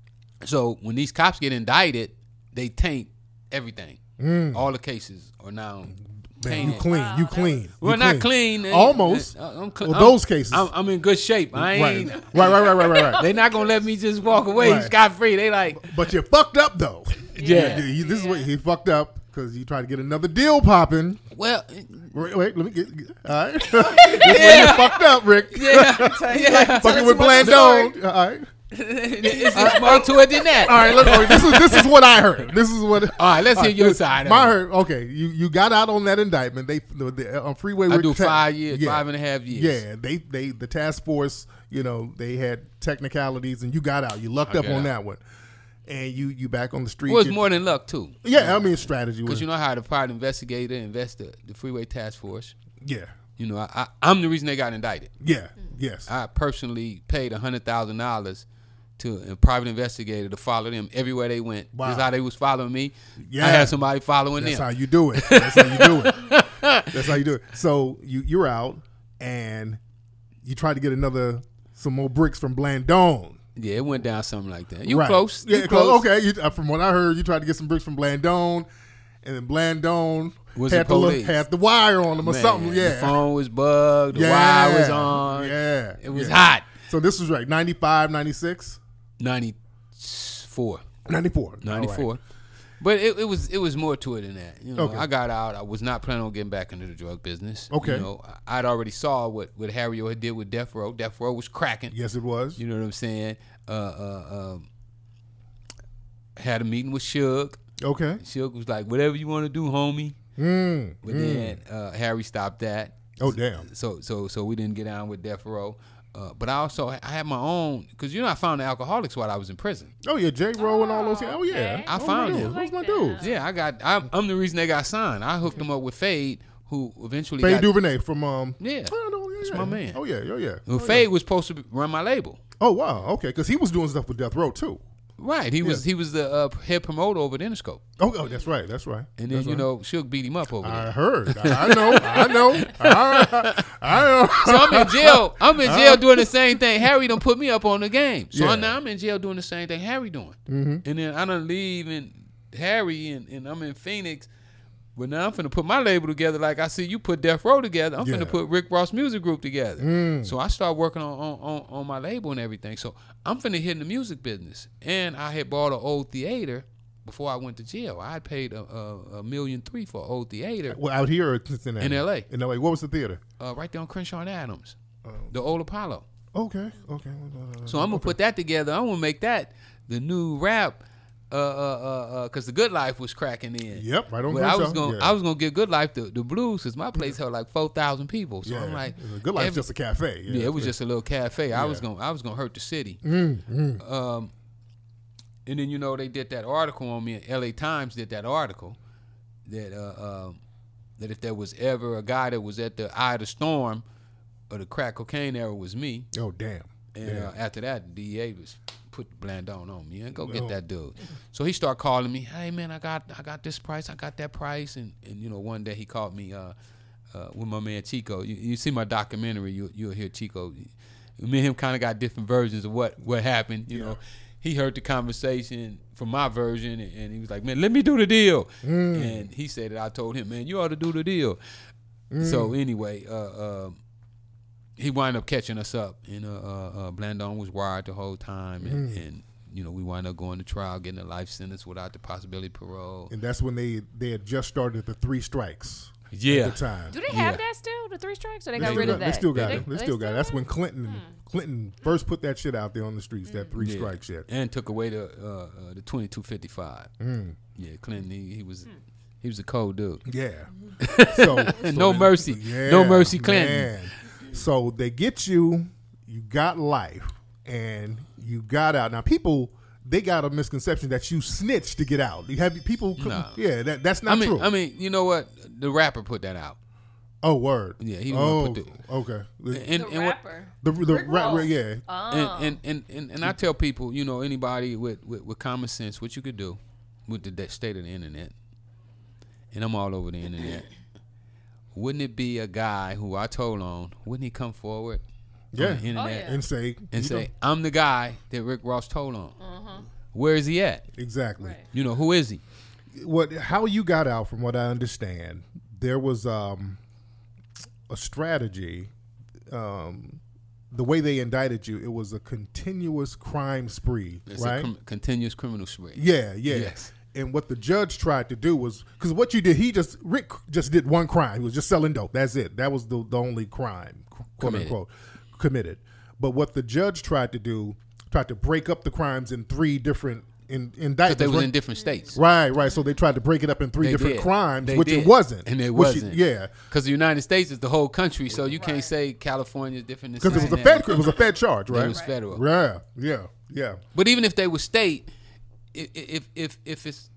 So when these cops get indicted, they taint everything. Mm. All the cases are now Man, you tainted. clean. Wow, you that clean. was- Well, You not clean. Almost. Uh, I'm cl- Well, I'm- those cases. I'm, I'm in good shape. I Right. ain't. right. Right. Right. Right. Right. Right. They not gonna let me just walk away Right. scot free. They like, But you fucked up though. Yeah. You- you- this is what he fucked up because you tried to get another deal popping. well, Wait, wait, let me get. get all right. This is where you fucked up, Rick. yeah, yeah. Fucking with Blandone. All right. It's, it's more to it than that. All right. Look, look, this is this is what I heard. This is what. All right, let's hear your side of My it. heard. Okay, you you got out on that indictment. They the, the on Freeway. I Rick do ta- five years, yeah. five and a half years. Yeah, they they the task force. You know, they had technicalities, and you got out. You lucked I up got on out. that one, and you you back on the street. Well, it's You- more than luck too. Yeah, I mean strategy. Because Was, you know how the private investigator invest the, the Freeway Task Force. yeah, You know, I, I, I'm the reason they got indicted. yeah, yes. I personally paid a hundred thousand dollars to a private investigator to follow them everywhere they went. Wow. Just how they was following me. Yeah. I had somebody following That's them. how you do it. That's how you do it. That's how you do it. So you you're out, and you tried to get another some more bricks from Blandone. Yeah, it went down something like that. You Right. close? Yeah, you close. Okay. You, uh, from what I heard, you tried to get some bricks from Blandone, and then Blandone Was had the the, li- police. had the wire on them or Man, something. Yeah. the phone was bugged. The yeah. wire was on. Yeah. It was yeah. hot. So this was right, ninety-five, ninety-six? ninety-four. ninety-four. ninety-four. All right. But it, it was it was more to it than that. You know, Okay. I got out. I was not planning on getting back into the drug business. Okay. You know, I- I'd already saw what, what Harry O had did with Death Row. Death Row was cracking. Yes, it was. You know what I'm saying? Uh, uh, um, had a meeting with Suge. Okay. Suge was like, whatever you want to do, homie. Mm, But mm. then uh, Harry stopped that. Oh, damn. So so so we didn't get on with Death Row. Uh, but I also I had my own because you know I found the Alcoholics while I was in prison. Oh, yeah, J. Rowe and all those. Oh, Oh, yeah. okay. I Those found my him. dudes. Those my Like dudes. that. Yeah, I got. I'm, I'm the reason they got signed. I hooked them up with Fade, who eventually Faye got. Duvernay from um. Yeah. Oh, no, yeah, That's yeah. my man. Oh yeah, oh yeah. Well, oh, Fade yeah. was supposed to run my label. Oh wow, okay, because he was doing stuff with Death Row too. Right. He was Yeah. he was the uh, head promoter over at Interscope, Oh, oh, that's right, that's right. and then That's you right. know Suge beat him up over I there. heard. I know. I know. I, I know. So I'm in jail. I'm in jail doing the same thing. Harry done put me up on the game. So Yeah. now I'm in jail doing the same thing Harry doing. Mm-hmm. And then I done leave and Harry and, and I'm in Phoenix. But now I'm finna put my label together like I see you put Death Row together. I'm Yeah. finna put Rick Ross Music Group together. Mm. So I start working on, on, on, on my label and everything. So I'm finna hit in the music business. And I had bought an old theater before I went to jail. I had paid a, a, a million three for an old theater Well, out here or in Cincinnati? in L A. In L A, what was the theater? Uh, right there on Crenshaw and Adams. Oh. The old Apollo. Okay, okay. So I'm gonna put that together. I'm gonna make that the new rap, uh, uh, uh, uh, cause the Good Life was cracking in. Yep, right on But I was Crenshaw, gonna, yeah. I was gonna get Good Life the, the blues, cause my place held like four thousand people. So Yeah, I'm like, Good Life's every- just a cafe. yeah, it was just a little cafe. I was Yeah. gonna, I was gonna hurt the city. Mm, mm. Um, and then you know they did that article on me. L A Times did that article that uh, um, that if there was ever a guy that was at the eye of the storm, or the crack cocaine era was me. Oh damn. And Yeah. uh, after that, the D E A was put Blandone on me and go Oh. get that dude. So he started calling me, hey man, I got I got this price, I got that price, and and you know one day he called me uh, uh, with my man Chico. You, you see my documentary, you you'll hear Chico. me and him kind of got different versions of what what happened. You Yeah. know, he heard the conversation from my version, and, and he was like, "Man, let me do the deal." Mm. And he said that I told him, "Man, you ought to do the deal." Mm. So anyway, uh, uh, he wound up catching us up, and uh, uh, uh, Blandon was wired the whole time, and, Mm. and you know, we wound up going to trial, getting a life sentence without the possibility of parole. And that's when they they had just started the three strikes. Yeah. At the time. Do they have Yeah. that still? The three strikes, or they They got still rid got, of that? they still got They- it. They they still got it. That's have when it? Clinton Clinton first put that shit out there on the streets. That three Yeah. strike shit. And took away the uh, uh, the twenty-two fifty-five. Mm. Yeah, Clinton, he, he was he was a cold dude. Yeah. So, so No they- mercy. Yeah, No mercy, Clinton. man. So they get you. You got life, and you got out. Now people. They got a misconception that you snitched to get out. You have people, No. yeah, that, that's not I mean, true. I mean, you know what? The rapper put that out. oh, word. Yeah, he the oh, one put the okay. The, and, The and what, rapper. the, the Rick ra- Ross. yeah, Oh. and, and, and, and, and I tell people, you know, anybody with, with, with common sense, what you could do with the de- state of the internet, and I'm all over the internet, wouldn't it be a guy who I told on, wouldn't he come forward yeah, on the internet Oh, yeah. and say and you say, know, I'm the guy that Rick Ross told on. Uh-huh. Where is he at? exactly. Right. You know, who is he? What how you got out, from what I understand, there was um, a strategy. Um, the way they indicted you, it was a continuous crime spree, It's right? a crim- continuous criminal spree. yeah, yeah. Yes. And what the judge tried to do was, because what you did, he just Rick just did one crime. He was just selling dope. That's it. That was the, the only crime, quote Committed. unquote, committed. But what the judge tried to do, tried to break up the crimes in three different in, Because indictments. they was right? in different states. Right, right. So they tried to break it up in three They different did. crimes, They which did. it wasn't. And it Which wasn't. yeah, Because the United States is the whole country, so you can't say California is different than because it was a Cincinnati. fed. It was a fed charge, It right? was federal. Yeah, yeah, yeah. But even if they were state, i- i- if if if it's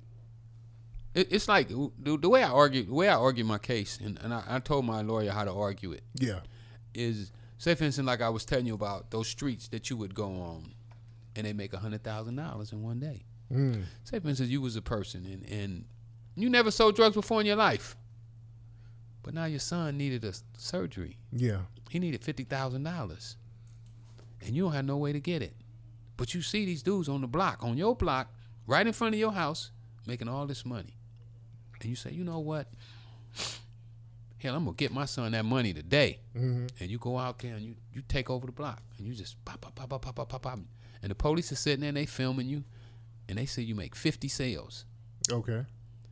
it- it's like the, the way I argue the way I argue my case, and, and I, I told my lawyer how to argue it, Yeah. is say for instance, like I was telling you about those streets that you would go on, and they make a hundred thousand dollars in one day. Mm. Say for instance, you was a person and, and you never sold drugs before in your life, but now your son needed a surgery. Yeah. He needed fifty thousand dollars, and you don't have no way to get it. But you see these dudes on the block, on your block, right in front of your house, making all this money, and you say, you know what? Hell, I'm gonna get my son that money today. Mm-hmm. And you go out there and you, you take over the block, and you just pop, pop, pop, pop, pop, pop, pop, pop, and the police are sitting there and they filming you, and they see you make fifty sales. Okay.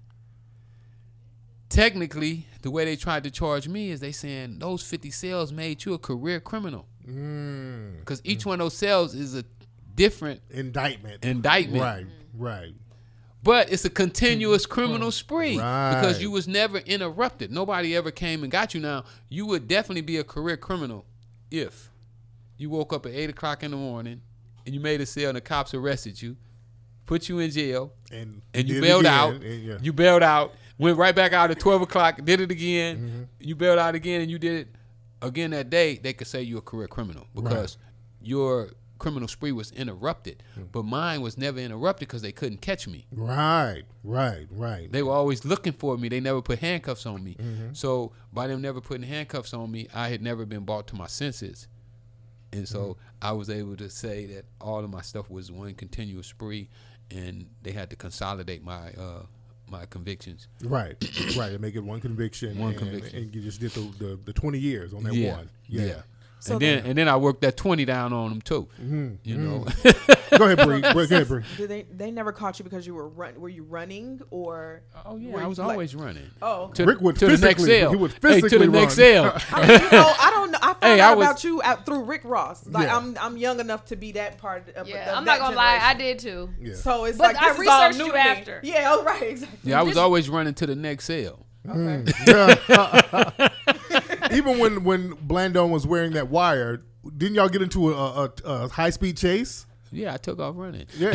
Technically, the way they tried to charge me is they saying those fifty sales made you a career criminal. Mm. Because each one of those cells is a different Indictment. indictment. Right. Right. But it's a continuous criminal spree Right. because you was never interrupted. Nobody ever came and got you. Now, you would definitely be a career criminal if you woke up at eight o'clock in the morning and you made a sale and the cops arrested you, put you in jail, And and you did it bailed again, out. and yeah. You bailed out, went right back out at twelve o'clock, did it again. Mm-hmm. You bailed out again, and you did it again that day. They could say you're a career criminal because your criminal spree was interrupted. Hmm. But mine was never interrupted because they couldn't catch me. Right. Right. Right. They were always looking for me. They never put handcuffs on me. Mm-hmm. So by them never putting handcuffs on me, I had never been brought to my senses. And so Mm-hmm. I was able to say that all of my stuff was one continuous spree, and they had to consolidate my uh, my convictions. Right, right. And make it one conviction. One and, conviction. and you just did the, the, the twenty years on that Yeah, one. Yeah. yeah. So and then then- and then I worked that twenty down on them too. Mm-hmm. You know, Go ahead, Bree. Go ahead, Bree. Did they they never caught you because you were run? Were you running or? oh yeah, were I you was like- always running. Oh, To, Rick would to the next physically- sale. he would hey, to the physically next run. sale. I mean, you know, I don't know. I found Hey, out I was- about you out through Rick Ross. Like Yeah. I'm I'm young enough to be that part of Yeah, of I'm that not gonna lie, I generation. did too. Yeah. So it's But like I this is all researched new you to me. after. Yeah, oh, right, exactly. Yeah, I was This- always running to the next sale. Okay. Yeah. Even when when Blandon was wearing that wire, didn't y'all get into a, a, a high speed chase? Yeah, I took off running. Yeah.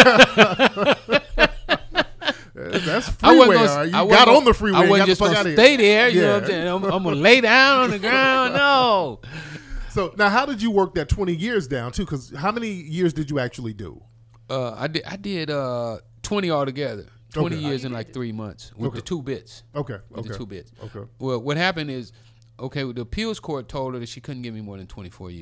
That's I freeway. wasn't all gonna, right? You I got wasn't on gonna- the freeway. I and wasn't got the just fuck gonna out of stay here. there. You know Yeah. what I'm saying? I'm, I'm gonna lay down on the ground. No. So now, how did you work that twenty years down too? Because how many years did you actually do? Uh, I did. I did uh, twenty altogether. Twenty Okay. years in like three months with Okay. the two bits. Okay. With Okay. the two bits. Okay. Well, what happened is, okay, the appeals court told her that she couldn't give me more than twenty-four years.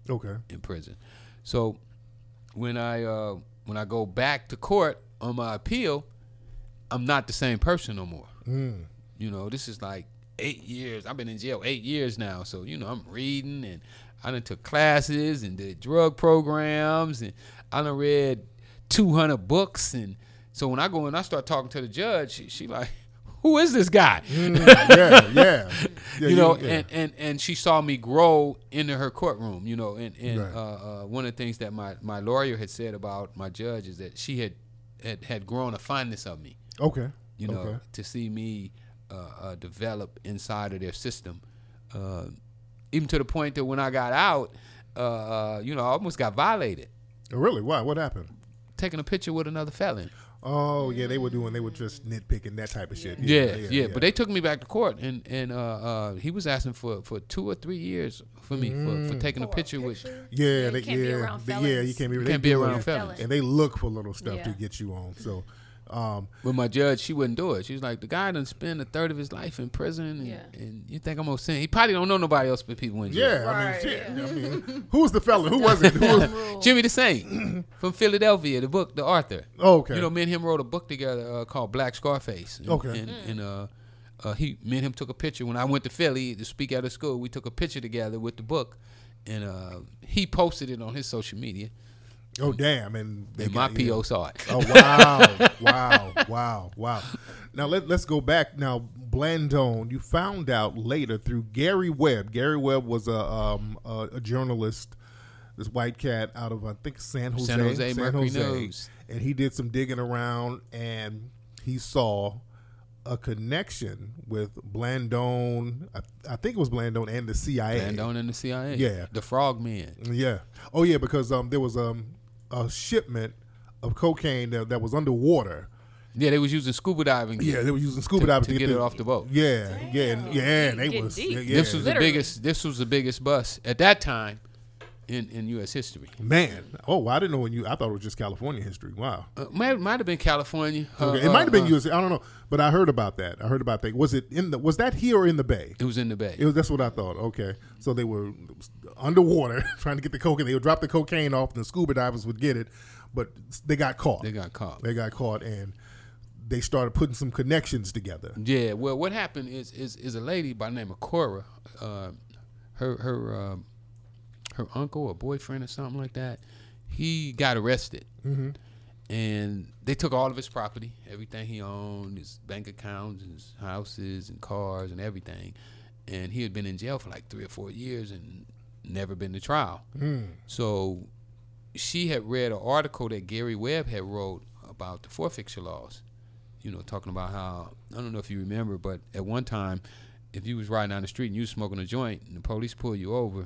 Okay. in prison. So when I uh, when I go back to court on my appeal, I'm not the same person no more. Mm. You know, this is like eight years. I've been in jail eight years now. So, you know, I'm reading and I done took classes and did drug programs and I done read two hundred books. And so when I go and I start talking to the judge, she, she like, who is this guy? Mm, yeah, yeah. yeah you know, yeah. and, and, and she saw me grow into her courtroom, you know, and, and Right. uh, uh, one of the things that my, my lawyer had said about my judge is that she had, had, had grown a fondness of me, Okay. you know, Okay. to see me uh, uh, develop inside of their system. Uh, even to the point that when I got out, uh, uh, you know, I almost got violated, Really? Why? What happened? taking a picture with another felon. Oh, yeah, they were doing, they were just nitpicking that type of shit. Yeah, yeah, But they took me back to court, and and uh, uh, he was asking for, for two or three years for me for, for taking a picture with. Yeah, You they, can't be yeah, around they- yeah, felons. you can't be, You they can't be do around it, felons. and they look for little stuff to Yeah. get you on. So, um, But my judge, she wouldn't do it. She was like, the guy done spent a third of his life in prison, and, Yeah. and you think I'm gonna send? He probably don't know nobody else but people in jail. yeah, I mean, Right. shit. I mean, who was the fella? Who was it? Who was? Rule. Jimmy the Saint from Philadelphia, the book, the author. Oh, okay. You know, me and him wrote a book together uh, called Black Scarface. And, Okay. And, and uh, uh, he, me and him took a picture when I went to Philly to speak at a school. We took a picture together with the book, and uh, he posted it on his social media. Oh, damn! And, they And my got- P O yeah. saw it. Oh wow, wow, wow, wow. Now let, let's go back. Now, Blandone, you found out later through Gary Webb. Gary Webb was a um, a, a journalist, this white cat out of I think San Jose, San Jose, Mercury News. and he did some digging around, and he saw a connection with Blandone. I, I think it was Blandone and the C I A. Blandone and the C I A. Yeah. The Frogmen. Yeah. Oh yeah, because um there was um a shipment of cocaine that, that was underwater. Yeah, they was using scuba diving. Yeah, they were using scuba To- divers to to, get the, it off the boat. Yeah, yeah, and, yeah. And they Getting was. deep. Yeah, yeah. This was Literally. the biggest. This was the biggest bust at that time in, in U S history. man. Oh, I didn't know when you. I thought it was just California history. Wow. Uh, might might have been California. Uh, Okay, it might have been uh, U S. I don't know, but I heard about that. I heard about that. Was it in the? Was that here or in the Bay? It was in the Bay. It was. That's what I thought. Okay, so they were underwater trying to get the cocaine. They would drop the cocaine off, and the scuba divers would get it, but they got caught. They got caught. They got caught, and they started putting some connections together. Yeah. Well, what happened is is, is a lady by the name of Cora. Uh, her her uh, her uncle or boyfriend or something like that. He got arrested, Mm-hmm. and they took all of his property, everything he owned, his bank accounts, his houses and cars and everything. And he had been in jail for like three or four years and never been to trial. Mm. So she had read an article that Gary Webb had wrote about the forfeiture laws. You know, talking about how, I don't know if you remember, but at one time, if you was riding down the street and you was smoking a joint and the police pull you over,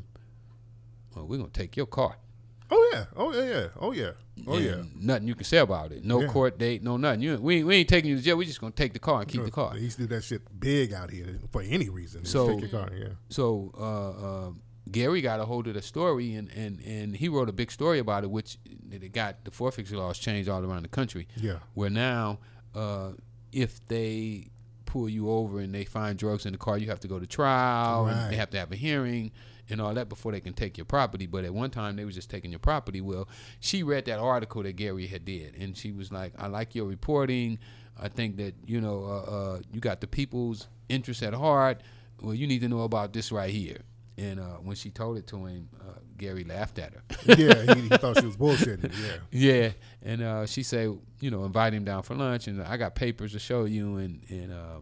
well, we're going to take your car. Oh yeah. Oh yeah. Yeah. Oh yeah. Oh And yeah. nothing you can say about it. No Yeah. court date, no nothing. You, we, we ain't taking you to jail. We just going to take the car and keep the car. They used to do that shit big out here for any reason. Just So- take your car. Yeah. So uh, uh, Gary got a hold of the story, and, and, and he wrote a big story about it, which it got the forfeiture laws changed all around the country. Yeah. Where now, uh, if they pull you over and they find drugs in the car, you have to go to trial, Right. and they have to have a hearing and all that before they can take your property. But at one time, they was just taking your property. Well, she read that article that Gary had did, and she was like, I like your reporting. I think that, you know, uh, uh, you got the people's interest at heart. Well, you need to know about this right here. And uh, when she told it to him, uh, Gary laughed at her. Yeah. He, he thought she was bullshitting. Yeah. Yeah, and uh, she said, you know, invite him down for lunch, and I got papers to show you. And and uh,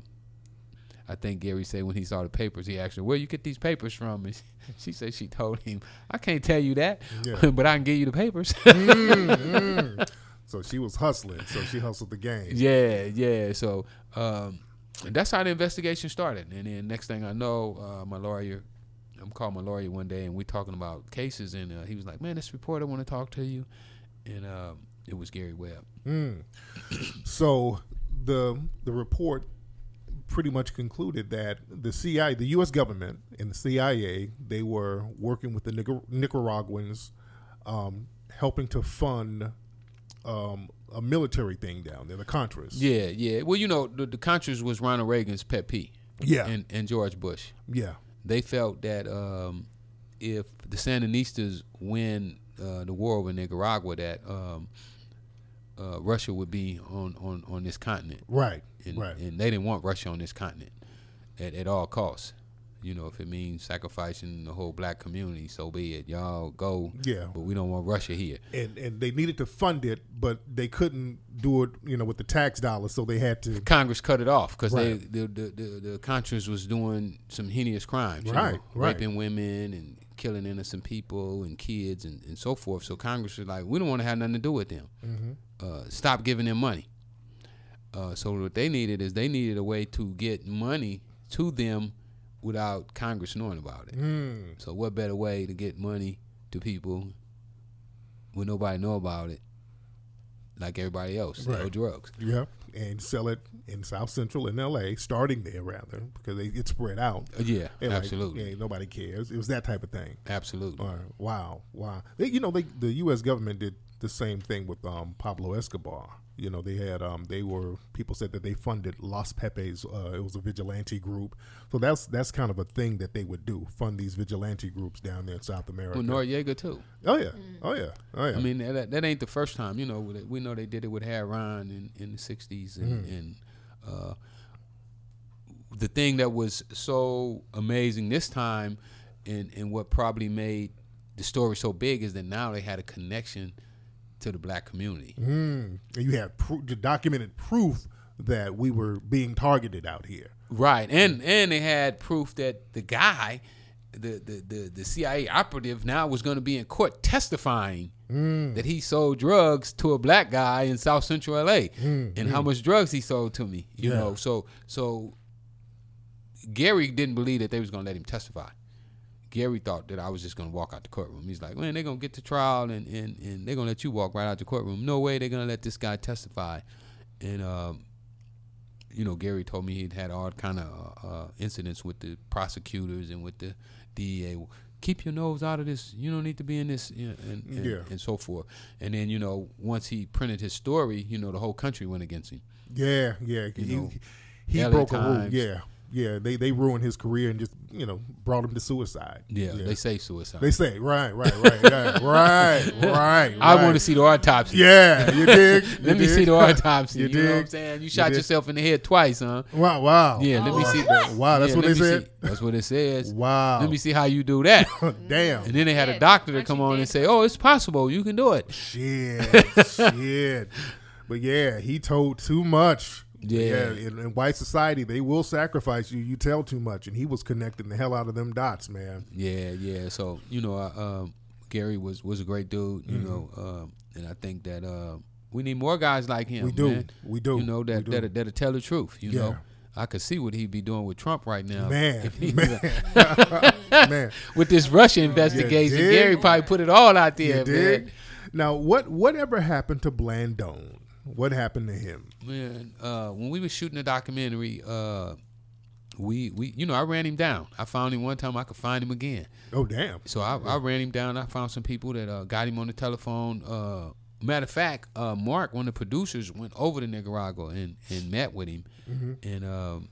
I think Gary said when he saw the papers, he asked her, where you get these papers from? And she said she told him, I can't tell you that, Yeah. but I can give you the papers. Mm, mm. So she was hustling. So she hustled the game. Yeah, yeah. So um, and that's how the investigation started. And then next thing I know, uh, my lawyer, I'm calling my lawyer one day, and we talking about cases, and uh, he was like, man, this reporter want to talk to you. And um, it was Gary Webb. Mm. So the the report pretty much concluded that the C I A, the U S government and the C I A, they were working with the Nicar- Nicaraguans, um, helping to fund um, a military thing down there, the Contras. Yeah, yeah. Well, you know, the, the Contras was Ronald Reagan's pet peeve. Yeah. And, and George Bush. Yeah. They felt that um, if the Sandinistas win uh, the war over Nicaragua, that um, uh, Russia would be on, on, on this continent. Right. And, right. and they didn't want Russia on this continent at, at all costs. You know, if it means sacrificing the whole black community, so be it. Y'all go. Yeah. But we don't want Russia here. And and they needed to fund it, but they couldn't do it, you know, with the tax dollars, so they had to. Congress cut it off because Right. they the, the, the, the Contras was doing some heinous crimes. you Right, know, right. Raping women and killing innocent people and kids and, and so forth. So Congress was like, we don't want to have nothing to do with them. Mm-hmm. Uh, stop giving them money. Uh, so what they needed is they needed a way to get money to them without Congress knowing about it. Mm. So what better way to get money to people when nobody know about it, like everybody else, sell Right. drugs. Yeah, and sell it in South Central in L A, starting there rather, because they get spread out. Uh, yeah, And, like, absolutely, yeah, nobody cares. It was that type of thing. absolutely. Uh, wow, wow. They, you know, they, the U S government did the same thing with um, Pablo Escobar. You know, they had um, they were people said that they funded Los Pepes. Uh, it was a vigilante group. So that's that's kind of a thing that they would do, fund these vigilante groups down there in South America. Well, Noriega too. Oh yeah, oh yeah, oh yeah. I mean, that, that ain't the first time. You know, we know they did it with Harron in, in the sixties, and, Mm. and uh, the thing that was so amazing this time, and and what probably made the story so big is that now they had a connection to the black community. Mm. And you have pro- the documented proof that we were being targeted out here. Right, and and they had proof that the guy, the the the, the C I A operative, now was going to be in court testifying Mm. that he sold drugs to a black guy in South Central L A Mm, and how much drugs he sold to me. You Yeah. know, so so Gary didn't believe that they was going to let him testify. Gary thought that I was just going to walk out the courtroom. He's like, man, they're going to get to trial and, and, and they're going to let you walk right out the courtroom. No way they're going to let this guy testify. And, um, you know, Gary told me he'd had all kind of uh, incidents with the prosecutors and with the D E A. Keep your nose out of this. You don't need to be in this, you know, and, and, Yeah. and so forth. And then, you know, once he printed his story, you know, the whole country went against him. Yeah, yeah. You he know, he L A broke a rule. Times. Yeah, yeah. They they ruined his career and just you know brought him to suicide. Yeah, they say suicide. They say right, right, right, right, right, right. I right. want to see the autopsy. Yeah, you dig? You Let me dig? see the autopsy. You You, know what I'm dig? saying? You You shot dig? yourself in the head twice, huh? Wow, wow. Yeah, let me see. Wow, that's yeah, what let they me said? see- That's what it says. Wow. Let me see how you do that. Damn. And then they had a Yeah, doctor to aren't come you on and dead? say, "Oh, it's possible. You can do it." Shit, shit. But yeah, he told too much. Yeah. in, in white society, they will sacrifice you. You tell too much, and he was connecting the hell out of them dots, man. Yeah, yeah. So you know, uh, um, Gary was was a great dude. You Mhm. know, um, and I think that uh, we need more guys like him. We do. man. We do. You know that We do. that that'll tell the truth. You Yeah. know, I could see what he'd be doing with Trump right now. Man, If he- man, man. with this Russia investigation, dig? Gary probably put it all out there, You dig? man. Now, what whatever happened to Blandone? What happened to him? Man, uh, when we were shooting the documentary, uh, we we you know I ran him down. I found him one time. I could find him again. Oh, damn. So I, I ran him down. I found some people that uh, got him on the telephone. Uh, matter of fact, uh, Mark, one of the producers, went over to Nicaragua and, and met with him, Mhm. and um,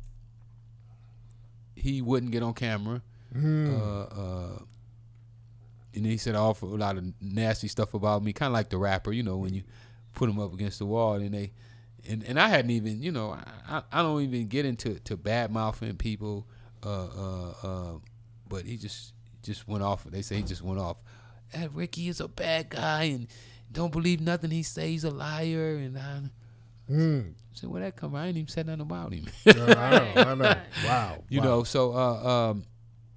he wouldn't get on camera. Mm. Uh, uh, and then he said all a lot of nasty stuff about me, kind of like the rapper, you know, when you put him up against the wall, and they, and, and I hadn't even, you know, I, I don't even get into to bad mouthing people, uh, uh, uh, but he just just went off. They say he just went off. That Ricky is a bad guy and don't believe nothing he says. He's a liar. And I Mm. said, where that come from? I ain't even said nothing about him. Uh, I know. I know. Wow. You wow. know, so uh, um,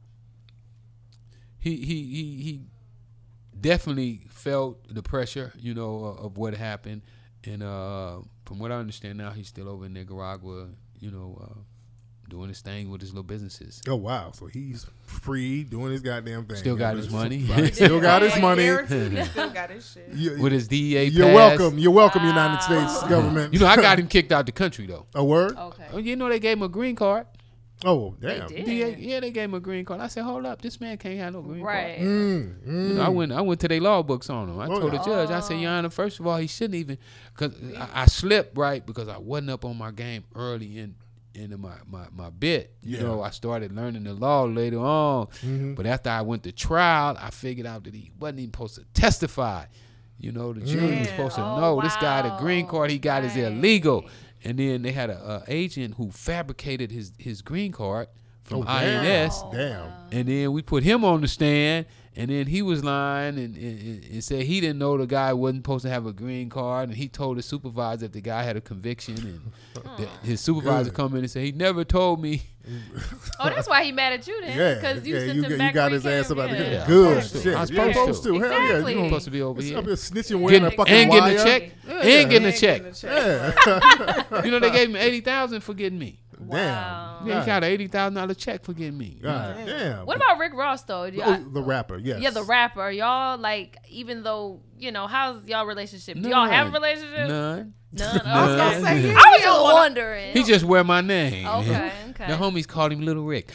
he he he he definitely felt the pressure, you know, uh, of what happened, and uh, from what I understand now, he's still over in Nicaragua, you know, uh, doing his thing with his little businesses. Oh wow! So he's free doing his goddamn thing. Still got his money. Right. Still got his I money. guarantee he still got his shit. You, With his D E A you're pass. welcome. You're welcome, United States government. You know, I got him kicked out the country though. a word. Okay. Oh, you know, they gave him a green card. Oh They damn. did. D E A, yeah, they gave him a green card. I said, hold up, this man can't have no green Right. card. Mm, mm. You know, I went. I went to their law books on him. I Oh, told yeah. the judge. I said, Your Honor, first of all, he shouldn't even, because I, I slipped right because I wasn't up on my game early in into my, my, my bit. You Yeah. know, I started learning the law later on. Mm-hmm. But after I went to trial, I figured out that he wasn't even supposed to testify. You know, the jury was Yeah. supposed to Oh, know this guy, the green wow. card he got is Right. illegal. And then they had a, a agent who fabricated his, his green card from Oh, I N S. Oh, Damn. wow. And then we put him on the stand, and then he was lying and, and, and said he didn't know the guy wasn't supposed to have a green card, and he told his supervisor that the guy had a conviction, and the, his supervisor Good. come in and said he never told me. Oh, that's why he mad at you then. Yeah, Because you yeah, sent you, him got- back you got where his he ass came about to from. get Yeah. good I was shit. supposed You're to. supposed to. Hell yeah, Exactly. you You're supposed to be over It's here. up here snitching wearing Getting, a fucking and getting a wire. check. Yeah. And getting a Ain't check. getting a check. Yeah. You know, they gave me eighty thousand for getting me. Wow. Damn. Yeah, he got an eighty thousand dollar check for getting me. God Damn. damn. What about Rick Ross though? Do Oh, y'all- the rapper? Yes. Yeah, the rapper. Y'all like, even though you know, how's y'all relationship? Do y'all have a None. relationship? None. None. I was gonna Okay. say, yeah, I was you just don't wanna- wondering. He just wear my name. Okay. Okay. The homies called him Little Rick.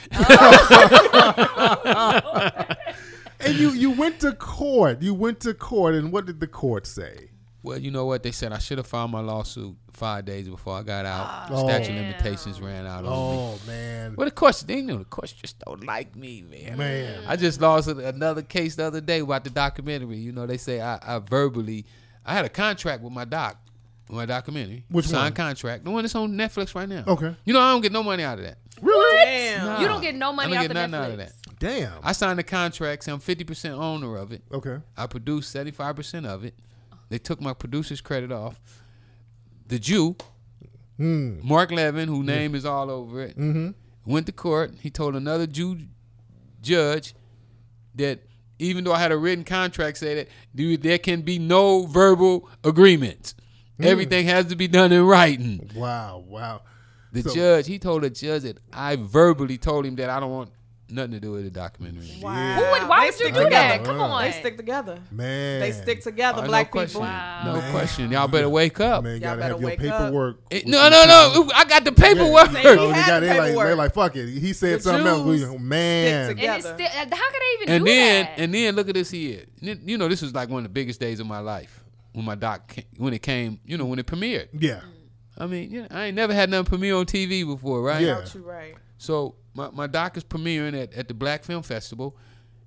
And you you went to court. You went to court, and what did the court say? Well, you know what they said. I should have filed my lawsuit five days before I got out. Oh. Statute of Damn. limitations ran out on me. Oh man. Well, the courts, they know the courts just don't like me, man. Man. I just lost a- another case the other day about the documentary. You know, they say I, I verbally, I had a contract with my doc, with my documentary. Which Signed one? contract. The one that's on Netflix right now. Okay. You know, I don't get no money out of that. Really? Damn. Nah. You don't get no money I out don't the get nothing Netflix. out of that. Damn. I signed the contract, so I'm fifty percent owner of it. Okay. I produced seventy-five percent of it. They took my producer's credit off. The Jew, Hmm. Mark Levin, whose name is all over it, Mm-hmm. went to court. He told another Jew judge that even though I had a written contract say that dude, there can be no verbal agreements. Everything has to be done in writing. Wow. Wow. The So- judge, he told the judge that I verbally told him that I don't want nothing to do with the documentary. Wow. Who would, why They would you stick do together. that? Come Uh, on. They stick together. Man. They stick together, Oh, black no question. people. Wow. No Man. question. Y'all better wake up. Man, you Y'all gotta better have your wake up. paperwork. It- with no, you no, signed. no. I got the paperwork. Yeah, They so they had got the they like, they paperwork. like fuck it. He said The something else. Jews We, man. stick And it's together. still, how could they even And do then, that? and then look at this here. You know, this was like one of the biggest days of my life when my doc, came, when it came, you know, when it premiered. Yeah. I mean, you know, I ain't never had nothing premiere on T V before, right? Yeah. Don't you right? So my, my doc is premiering at, at the Black Film Festival,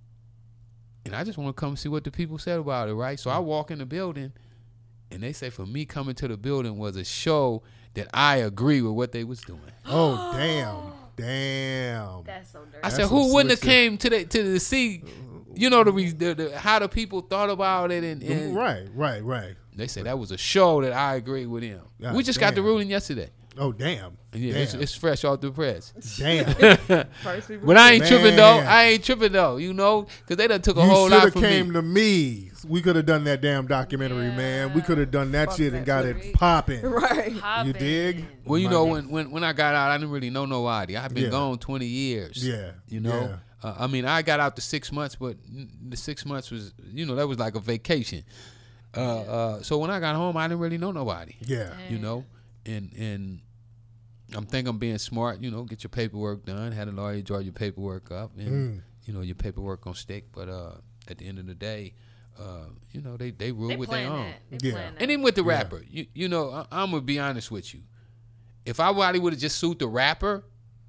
and I just want to come see what the people said about it, right? So I walk in the building, and they say for me coming to the building was a show that I agree with what they was doing. Oh damn. Damn. That's so dirty. I That's said, some who wouldn't have slick shit. came to the to the see, you know, the, re- the, the how the people thought about it, and, and Right. Right. Right. they said that was a show that I agree with him. God we just got the damn. ruling yesterday. Oh damn. And yeah, damn. it's, it's fresh off the press. damn. First people. But I ain't tripping though. Man. I ain't tripping though. You know, because they done took a You whole should lot have from came me. to me. We could have done that damn documentary, man. We could have done that Fuck shit that and got shit. it popping. Right. You dig? Well, you My know, man. when, when when I got out, I didn't really know nobody. I've been Yeah. gone twenty years. Yeah, You know, uh, I mean, I got out the six months, but the six months was, you know, that was like a vacation. Uh, uh, so when I got home, I didn't really know nobody. Yeah. You know, and and I'm thinking I'm being smart. You know, get your paperwork done. Had a lawyer draw your paperwork up, and Mm. you know your paperwork gonna stick. But uh, at the end of the day, uh, you know, they they rule They with their plan own. that. They Yeah. plan that. And then with the Yeah. rapper, you you know, I, I'm gonna be honest with you. If I probably would have just sued the rapper,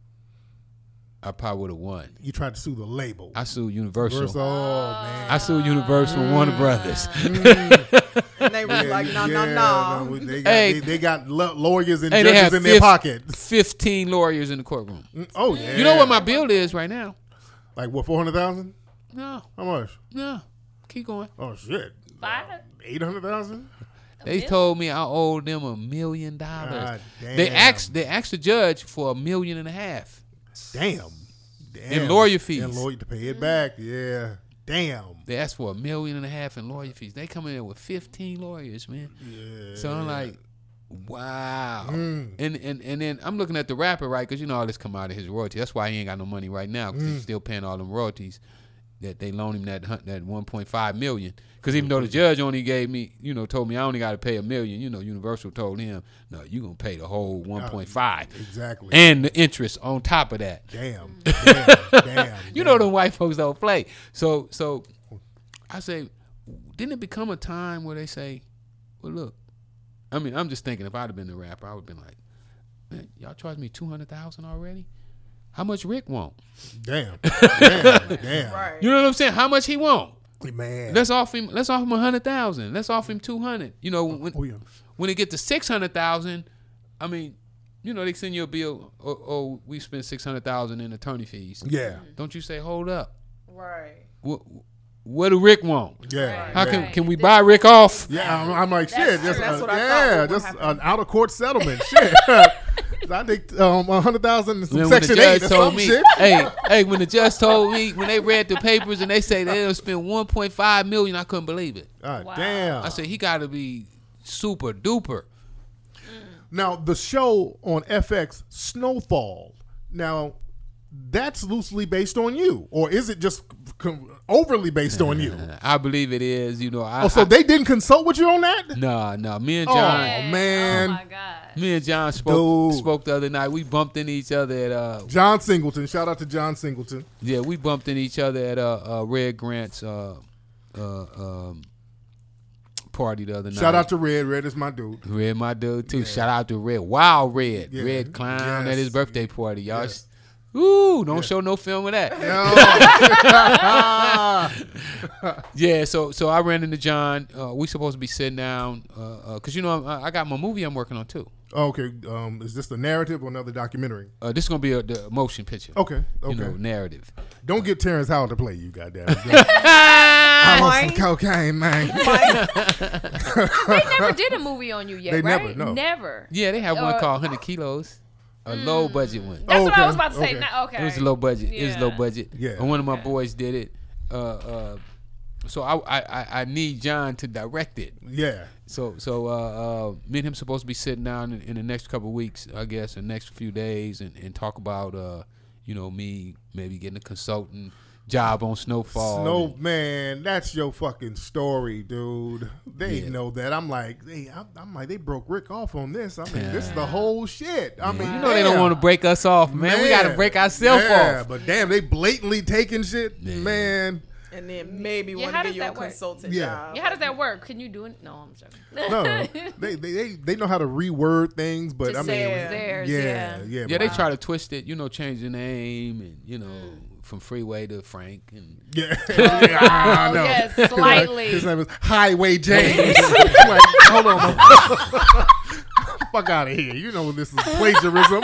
I probably would have won. You tried to sue the label. I sued Universal. Verse- oh man. I sued Universal and Warner Brothers. And they was like, no, no, no. we- They got, Hey. they, they got lo- lawyers and Hey, they judges have in their fif- pocket. Fifteen lawyers in the courtroom. Oh yeah. You know what my bill is right now? like what four hundred thousand? No, How much? no. Keep going. Oh shit. Five? Eight hundred thousand. They million? told me I owed them a million dollars. God They damn. asked they asked the judge for a million and a half. Damn. Damn. And lawyer fees. And lawyer to pay it back. Yeah. Damn. They asked for a million and a half in lawyer fees. They come in there with fifteen lawyers, man. Yeah. So I'm like, wow. Mm. And, and and then I'm looking at the rapper, right? Because you know all this come out of his royalty. That's why he ain't got no money right now because Mm. he's still paying all them royalties that they loan him that hun- that one point five million. Because even though the judge only gave me, you know, told me I only got to pay a million, you know, Universal told him, no, you gonna pay the whole one point five Exactly. and the interest on top of that. damn. Damn. Damn. You know them white folks don't play. So so I say, didn't it become a time where they say, well, look, I mean, I'm just thinking if I'd have been the rapper, I would have been like, man, y'all charge me two hundred thousand already. How much Rick want? Damn. Damn. Damn. Right. You know what I'm saying? How much he want? Man. Let's offer him. Let's offer him a hundred thousand. Let's offer him two hundred. You know, when Oh, yeah. when it get to six hundred thousand, I mean, you know, they send you a bill. Oh, oh we spent six hundred thousand in attorney fees. Yeah. Don't you say, hold up? Right. What, what do Rick want? Yeah. How yeah. can can we buy Rick off? Yeah, I'm, I'm like, That's shit. true. Just, That's uh, what I thought yeah, would just happen. an out of court settlement. Shit. I think um, one hundred thousand and some When, when the Section judge eight or told some me, shit. hey, hey, when the judge told me, when they read the papers and they say they'll spend one point five million, I couldn't believe it. God Wow. damn. I said he got to be super duper. Now, the show on F X, Snowfall, now, that's loosely based on you, or is it just com- overly based on you? I believe it is. You know, I, Oh, so I, they didn't consult with you on that? nah, nah. Me and Oh, John, man. Oh my god. me and John spoke Dude. spoke the other night. We bumped into each other at uh, John Singleton. Shout out to John Singleton. yeah, we bumped into each other at uh, uh Red Grant's uh, uh um party the other night. Shout out to Red. Red is my dude. Red, my dude too. Shout out to Red, Wild Red, Yeah. Red Clown Yes. at his birthday party, y'all. Yes. Ooh, don't show no film of that. Yeah, so so I ran into John. Uh, we supposed to be sitting down uh, uh, cause you know I, I got my movie I'm working on too. Okay. Um, is this the narrative or another documentary? Uh, this is gonna be a the motion picture. Okay. Okay. You know, narrative. Don't get Terrence Howard to play you, goddamn. I want some Mike. cocaine, man. They never did a movie on you yet, They right? never, no. Never. Yeah, they have one Uh, called one hundred kilos, a low budget one. That's Oh, what okay. I was about to say. Okay. Now, okay. It was low budget. It was low Yeah. budget. Yeah. And one of my Okay. boys did it. Uh, uh, so I, I I I need John to direct it. Yeah. So so uh, uh, me and him supposed to be sitting down in, in the next couple of weeks, I guess, the next few days, and, and talk about uh, you know, me maybe getting a consultant job on Snowfall. Snow, and- man, that's your fucking story, dude. They Yeah. know that. I'm like, hey, I'm, I'm like, they broke Rick off on this. I mean, this is the whole shit. I mean, you know they don't want to break us off, man. We got to break ourselves yeah, off. but damn, they blatantly taking shit, man. And then maybe Yeah, want how to does get you a that work? consultant Yeah. job. Yeah, how does that work? Can you do it? No, I'm joking. No, they, they they they know how to reword things, but To I mean, say it yeah. was theirs. yeah, Yeah. yeah, Yeah, but they I- try to twist it, you know, change the name and you know from Freeway to Frank and yeah, yeah, I know. Yes, slightly. His name is Highway James. Like, hold on, motherfucker. Fuck out of here. You know this is plagiarism.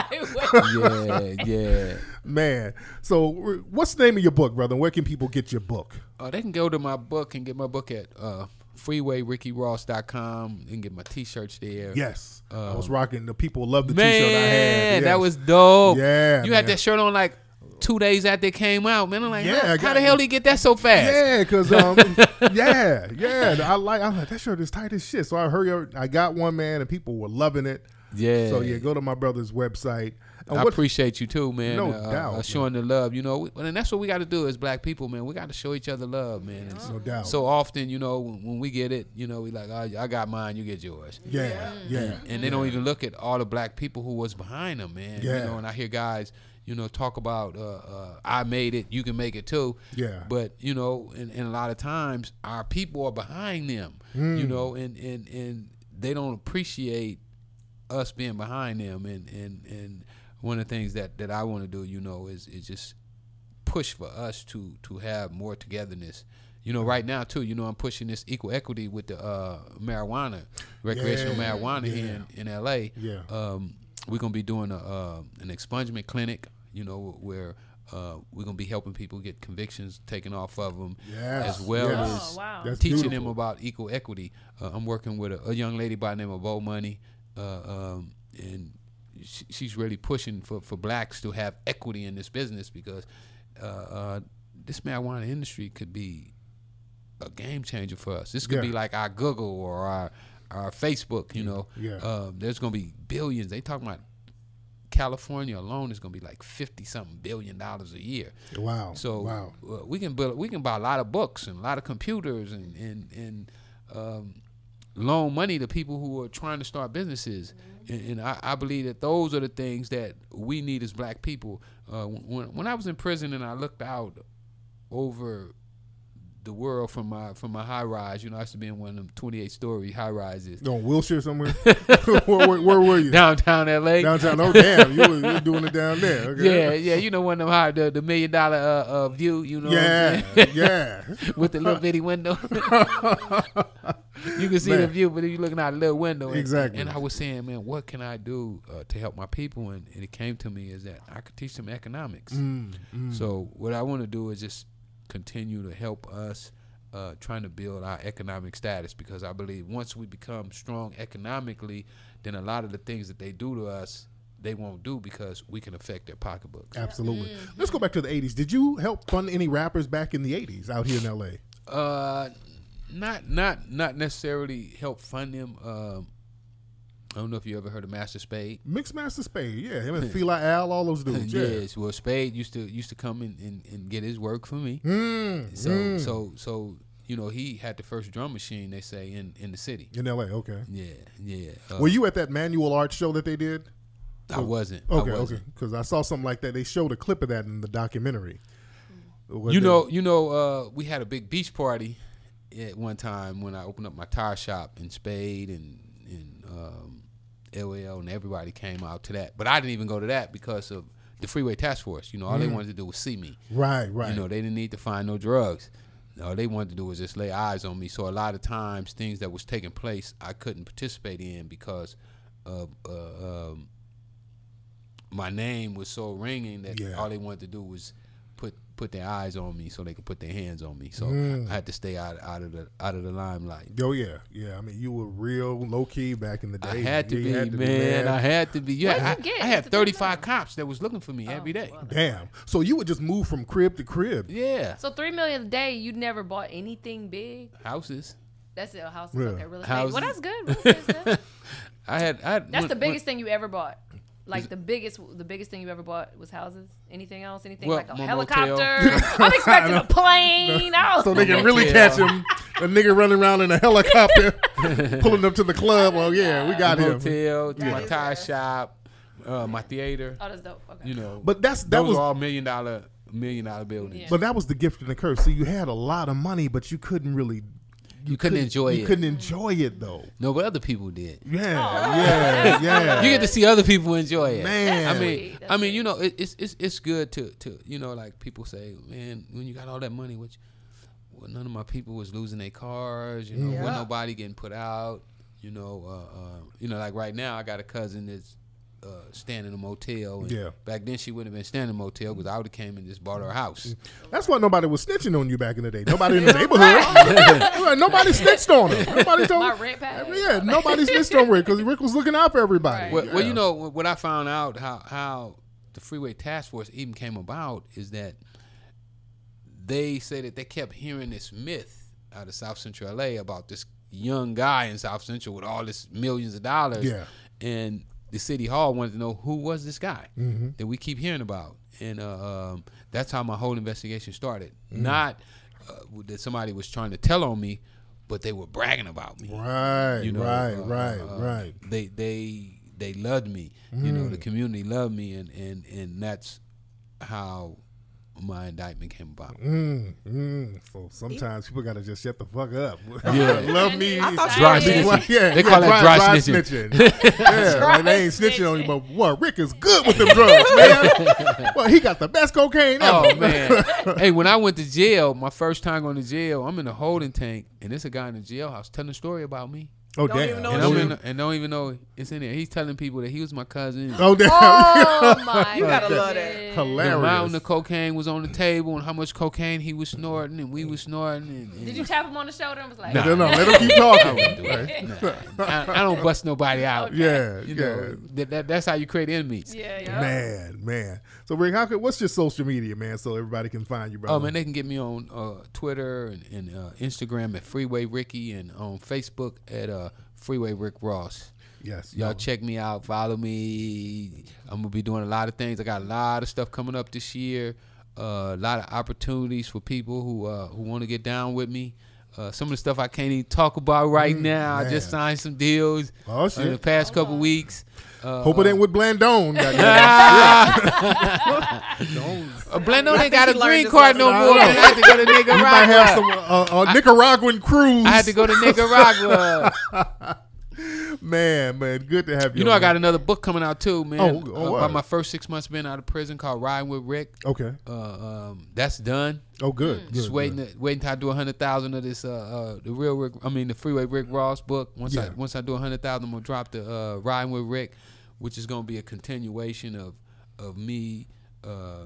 yeah, yeah. Man, so what's the name of your book, brother? Where can people get your book? Uh, they can go to my book and get my book at uh, freeway ricky ross dot com and get my T-shirts there. Yes, I Um, was rocking. The people love the Man, T-shirt I had. that Yes. was dope. Yeah, you man. had that shirt on like two days after it came out, man. I'm like, Yeah, how, I how got the it. hell did he get that so fast? Yeah, cause um, yeah, yeah. I like. I'm like that shirt is tight as shit. So I hurry up. I got one, man, and people were loving it. Yeah. So yeah, go to my brother's website. And I what- appreciate you too, man. No uh, doubt, uh, showing the love, you know, we, and that's what we got to do as black people, man. We got to show each other love, man. And No doubt. So often, you know, when, when we get it, you know, we like, oh, I got mine, you get yours. Yeah, yeah. And they don't even look at all the black people who was behind them, man. Yeah. You know, and I hear guys, you know, talk about, uh, uh, I made it, you can make it too. Yeah. But, you know, and, and a lot of times our people are behind them, Mm. you know, and, and, and they don't appreciate us being behind them. And, and, and one of the things that, that I want to do, you know, is, is just push for us to, to have more togetherness. You know, right now, too, you know, I'm pushing this equal equity with the uh, marijuana, recreational Yeah, marijuana here yeah. in, in L A. Yeah. Um, we're going to be doing a, uh, an expungement clinic, you know, where uh, we're going to be helping people get convictions taken off of them, Yes, as well yes. as Oh, wow. That's teaching them beautiful. about equal equity. Uh, I'm working with a, a young lady by the name of Bo Money, uh, um, and she, she's really pushing for, for blacks to have equity in this business because uh, uh, this marijuana industry could be a game changer for us. This could Yeah. be like our Google or our our Facebook. You know, Yeah. um, there's gonna be billions. They talking about California alone is gonna be like fifty something billion dollars a year. Wow. So wow. uh, we can build, we can buy a lot of books and a lot of computers and and and um, loan money to people who are trying to start businesses. And, and I, I believe that those are the things that we need as black people. Uh, when when I was in prison and I looked out over the world from my from my high rise. You know, I used to be in one of them twenty-eight story high rises. On Wilshire somewhere? where, where, where were you? Downtown L A. Downtown. Oh damn, you were, you were doing it down there. Okay. Yeah, yeah. You know, one of them high, the, the million dollar uh, uh, view. You know. Yeah, what I'm saying? yeah. With the little bitty window. You can see Man. the view, but you're looking out a little window. And, Exactly. And I was saying, man, what can I do uh, to help my people? And, and it came to me is that I could teach them economics. Mm, mm. So what I want to do is just continue to help us uh, trying to build our economic status, because I believe once we become strong economically, then a lot of the things that they do to us, they won't do because we can affect their pocketbooks. Absolutely. Let's go back to the eighties. Did you help fund any rappers back in the eighties out here in L A? Uh, not not not necessarily help fund them. Um, I don't know if you ever heard of Master Spade. Mixmaster Spade, yeah. Him and Fila Al, all those dudes. Yeah. Yes, well, Spade used to used to come in and, and get his work for me. Mm, So mm. so so you know, he had the first drum machine, they say, in, in the city. In L A, okay. Yeah, yeah. Uh, Were you at that manual art show that they did? I wasn't. Okay, I okay. wasn't. Because I saw something like that. They showed a clip of that in the documentary. Was You it- know, you know, uh, we had a big beach party at one time when I opened up my tire shop in Spade and and um, L A L, and everybody came out to that. But I didn't even go to that because of the Freeway Task Force. You know, all they wanted to do was see me. Right, right. You know, they didn't need to find no drugs. All they wanted to do was just lay eyes on me. So a lot of times, things that was taking place, I couldn't participate in because of uh, um, my name was so ringing that Yeah. all they wanted to do was put put their eyes on me so they could put their hands on me. So Mm. I had to stay out out of the out of the limelight. Oh, yeah. Yeah, I mean, you were real low-key back in the day. I had to, You be, had to man. I had to be. Yeah, What did I, you get? I had It's a thirty-five three million. cops that was looking for me every day. well. Damn. So you would just move from crib to crib. Yeah, So three million a day, you never bought anything big. houses. That's it. Houses. Really? Okay, real estate. Houses. Well, that's good. Real estate's good. I had. I had That's when- the biggest when- thing you ever bought. Like the biggest, the biggest thing you ever bought was houses. Anything else? Anything Well, like a my helicopter? motel. I'm expecting a plane. I So don't- they can really Yeah. catch him. A nigga running around in a helicopter, pulling up to the club. Well, yeah, we got my him. hotel, That my is tire nice. shop, uh, my theater. Oh, that's dope. Okay. You know, But that's that those was were all million dollar million dollar buildings. Yeah. but that was the gift and the curse. So you had a lot of money, but you couldn't really You couldn't enjoy you it. couldn't enjoy it though. No, but other people did. Yeah, Oh, yeah, yeah. You get to see other people enjoy it. Man. I mean, Sweet. That's I mean, sweet. you know, it, it's it's it's good to to you know, like people say, man, when you got all that money, which well, none of my people was losing their cars. You know, Yeah. wasn't nobody getting put out. You know, uh, uh, you know, like right now, I got a cousin that's uh, staying in a motel. And Yeah. Back then, she wouldn't have been staying in a motel because I would have came and just bought her a house. That's why nobody was snitching on you back in the day. Nobody in the neighborhood. Nobody snitched on him. Nobody told. My rent paid. Yeah, nobody snitched on Rick because Rick was looking out for everybody. Right. Well, well, Yeah. you know what I found out how how the Freeway Task Force even came about is that they say that they kept hearing this myth out of South Central L A about this young guy in South Central with all this millions of dollars. Yeah. And the city hall wanted to know who was this guy Mm-hmm. that we keep hearing about, and uh, um, that's how my whole investigation started. Mm. Not uh, that somebody was trying to tell on me, but they were bragging about me. Right, You know, right, uh, right, uh, right. They they they loved me. You know, Mm. the community loved me, and and and that's how my indictment came about. Mm, mm. So sometimes people gotta just shut the fuck up. Yeah. Love me. I thought Dry you Well, snitching. yeah, They yeah, call that dry snitching. yeah, Dry like they ain't snitching on you, snitching. but what? Rick is good with them drugs, man. Well, he got the best cocaine ever. Oh man! Hey, when I went to jail, my first time going to jail, I'm in a holding tank, and there's a guy in the jailhouse telling a story about me, Oh Don't damn! even know and, Oh, I'm you- in, and don't even know it's in there. He's telling people that he was my cousin. Oh damn! Oh my! You gotta love that. goodness. The Hilarious. amount of cocaine was on the table, and how much cocaine he was snorting, and we was snorting. And, and Did you tap him on the shoulder and was like, Nah. No, no, let him keep I talking. wouldn't do it. Nah. I, I don't bust nobody out. Yeah, You yeah. know, that, that, that's how you create enemies. Yeah, yeah. Man, man. So Rick, how could, what's your social media, man, so everybody can find you, brother? Oh man, they can get me on uh, Twitter and, and uh, Instagram at Freeway Ricky, and on Facebook at uh, Freeway Rick Ross. Yes, Y'all no. check me out, follow me. I'm gonna be doing a lot of things. I got a lot of stuff coming up this year. Uh, a lot of opportunities for people who uh, who want to get down with me. uh, some of the stuff I can't even talk about right Mm, now. man. I just signed some deals Oh, uh, shit. in the past couple weeks. Uh, Hope it ain't with Blandone. goddamn. Uh, Blendo ain't got a he learned green this card no lesson. more. Man. I had to go to Nicaragua. You might have some uh, uh, Nicaraguan cruise. I had to go to Nicaragua. Man, man, good to have you. You know, on I got here. another book coming out too, man. Oh, oh, uh, what? about my first six months being out of prison, called Riding with Rick. Okay. Uh, um, that's done. Oh, good. good Just waiting, good. to, waiting till I do a hundred thousand of this. Uh, uh, the real Rick. I mean, the Freeway Rick Ross book. Once I Yeah. once I do a hundred thousand, I'm gonna drop the uh, Riding with Rick, which is gonna be a continuation of of me uh,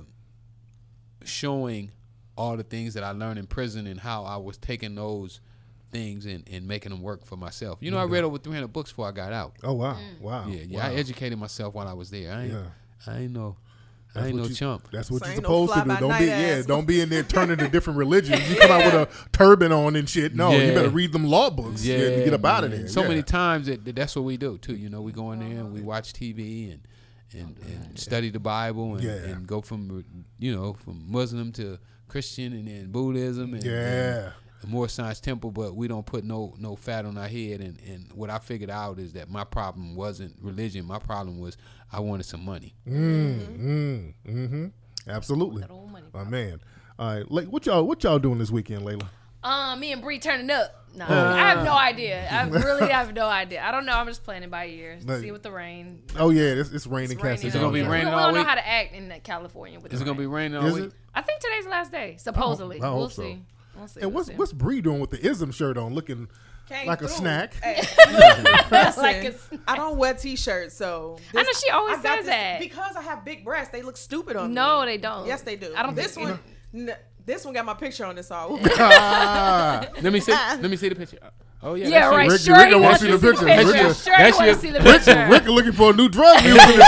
showing all the things that I learned in prison and how I was taking those things and, and making them work for myself. You know, I read over three hundred books before I got out. Oh, wow. Wow. Yeah, yeah. wow. I educated myself while I was there. I ain't, Yeah. I ain't no, That's I ain't what no you- chump. That's what So you're ain't no supposed to do. Don't fly-by-night be yeah, ass. don't be in there turning to different religions. You come out with a turban on and shit. No, you Yeah. better read them law books Yeah, and get up out of man. there. So yeah. many times that, that that's what we do too. You know, we go in there and we watch T V and and, and study the Bible and, Yeah. and go from you know from Muslim to Christian and then Buddhism and, Yeah. and more Science Temple, but we don't put no no fat on our head. And, and what I figured out is that my problem wasn't religion. My problem was I wanted some money. Mm, mm, mm-hmm. Absolutely. That old money. My man. All right. Like, what y'all what y'all doing this weekend, Layla? Um, me and Bree turning up. No, Oh. I have no idea. I really have no idea. I don't know. I'm just playing it by ear. But- See with the rain. Oh yeah, it's, it's raining. It's raining. Cassie. Is it gonna be We- raining We all don't know week? how to act in California with Is the it gonna be rain. raining all Is week? it? I think today's the last day. Supposedly, I hope we'll so. see. We'll see. And we'll what's see. what's Bree doing with the ism shirt on, looking Came like a through. snack? Hey, That's like listen, a- I don't wear t-shirts, so I know she always I got says this- that. because I have big breasts. They look stupid on me. No, they don't. Yes, they do. I don't This think one, n- this one got my picture on this all. Ah, Let me see. Let me see the picture. Oh yeah. Yeah, that's right. you. Rick- Sure, Rick he don't wants want to see the picture. Rick- Sure, he that's wants your- to see the Rick, picture. Rick looking for a new drug mule in his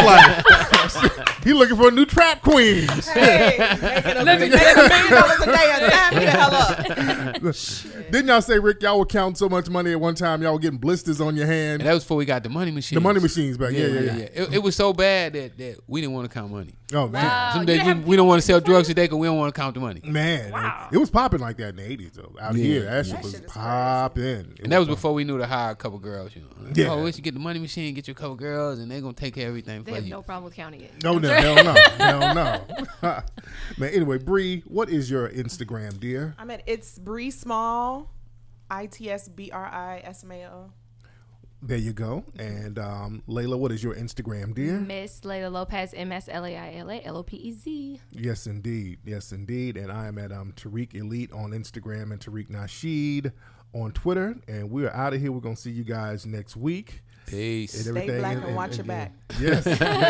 life. He looking for a new trap queen. Hey, making a, Let me- making a million dollars a day and sign me the hell up. Didn't y'all say, Rick, y'all were counting so much money at one time, y'all were getting blisters on your hand? And that was before we got the money machines. The money machines back. Yeah, yeah, yeah. It, it was so bad that, that we didn't want to count money. Oh, man. Wow. Some you days didn't we, have we don't want to sell people drugs today because we don't want to count the money. Man, Wow. it was popping like that in the eighties, though. Out Yeah. here, that shit That was shit is popping. It And that was popping. before we knew to hire a couple girls. You know, Yeah. oh, we should get the money machine, get you a couple girls, and they're gonna take care of everything They for have you. no problem with counting it. No, no, hell no. Hell no. Man, anyway, Bree, what is your Instagram, dear? I mean, it's Bree Small, I T S B R I S M A O. There you go. And um, Layla, what is your Instagram, dear? Miss Layla Lopez, M S L A I L A L O P E Z. Yes, indeed. Yes, indeed. And I am at um, Tariq Elite on Instagram and Tariq Nasheed on Twitter. And we're out of here. We're going to see you guys next week. Peace. And Stay everything. black and watch your back. Yes.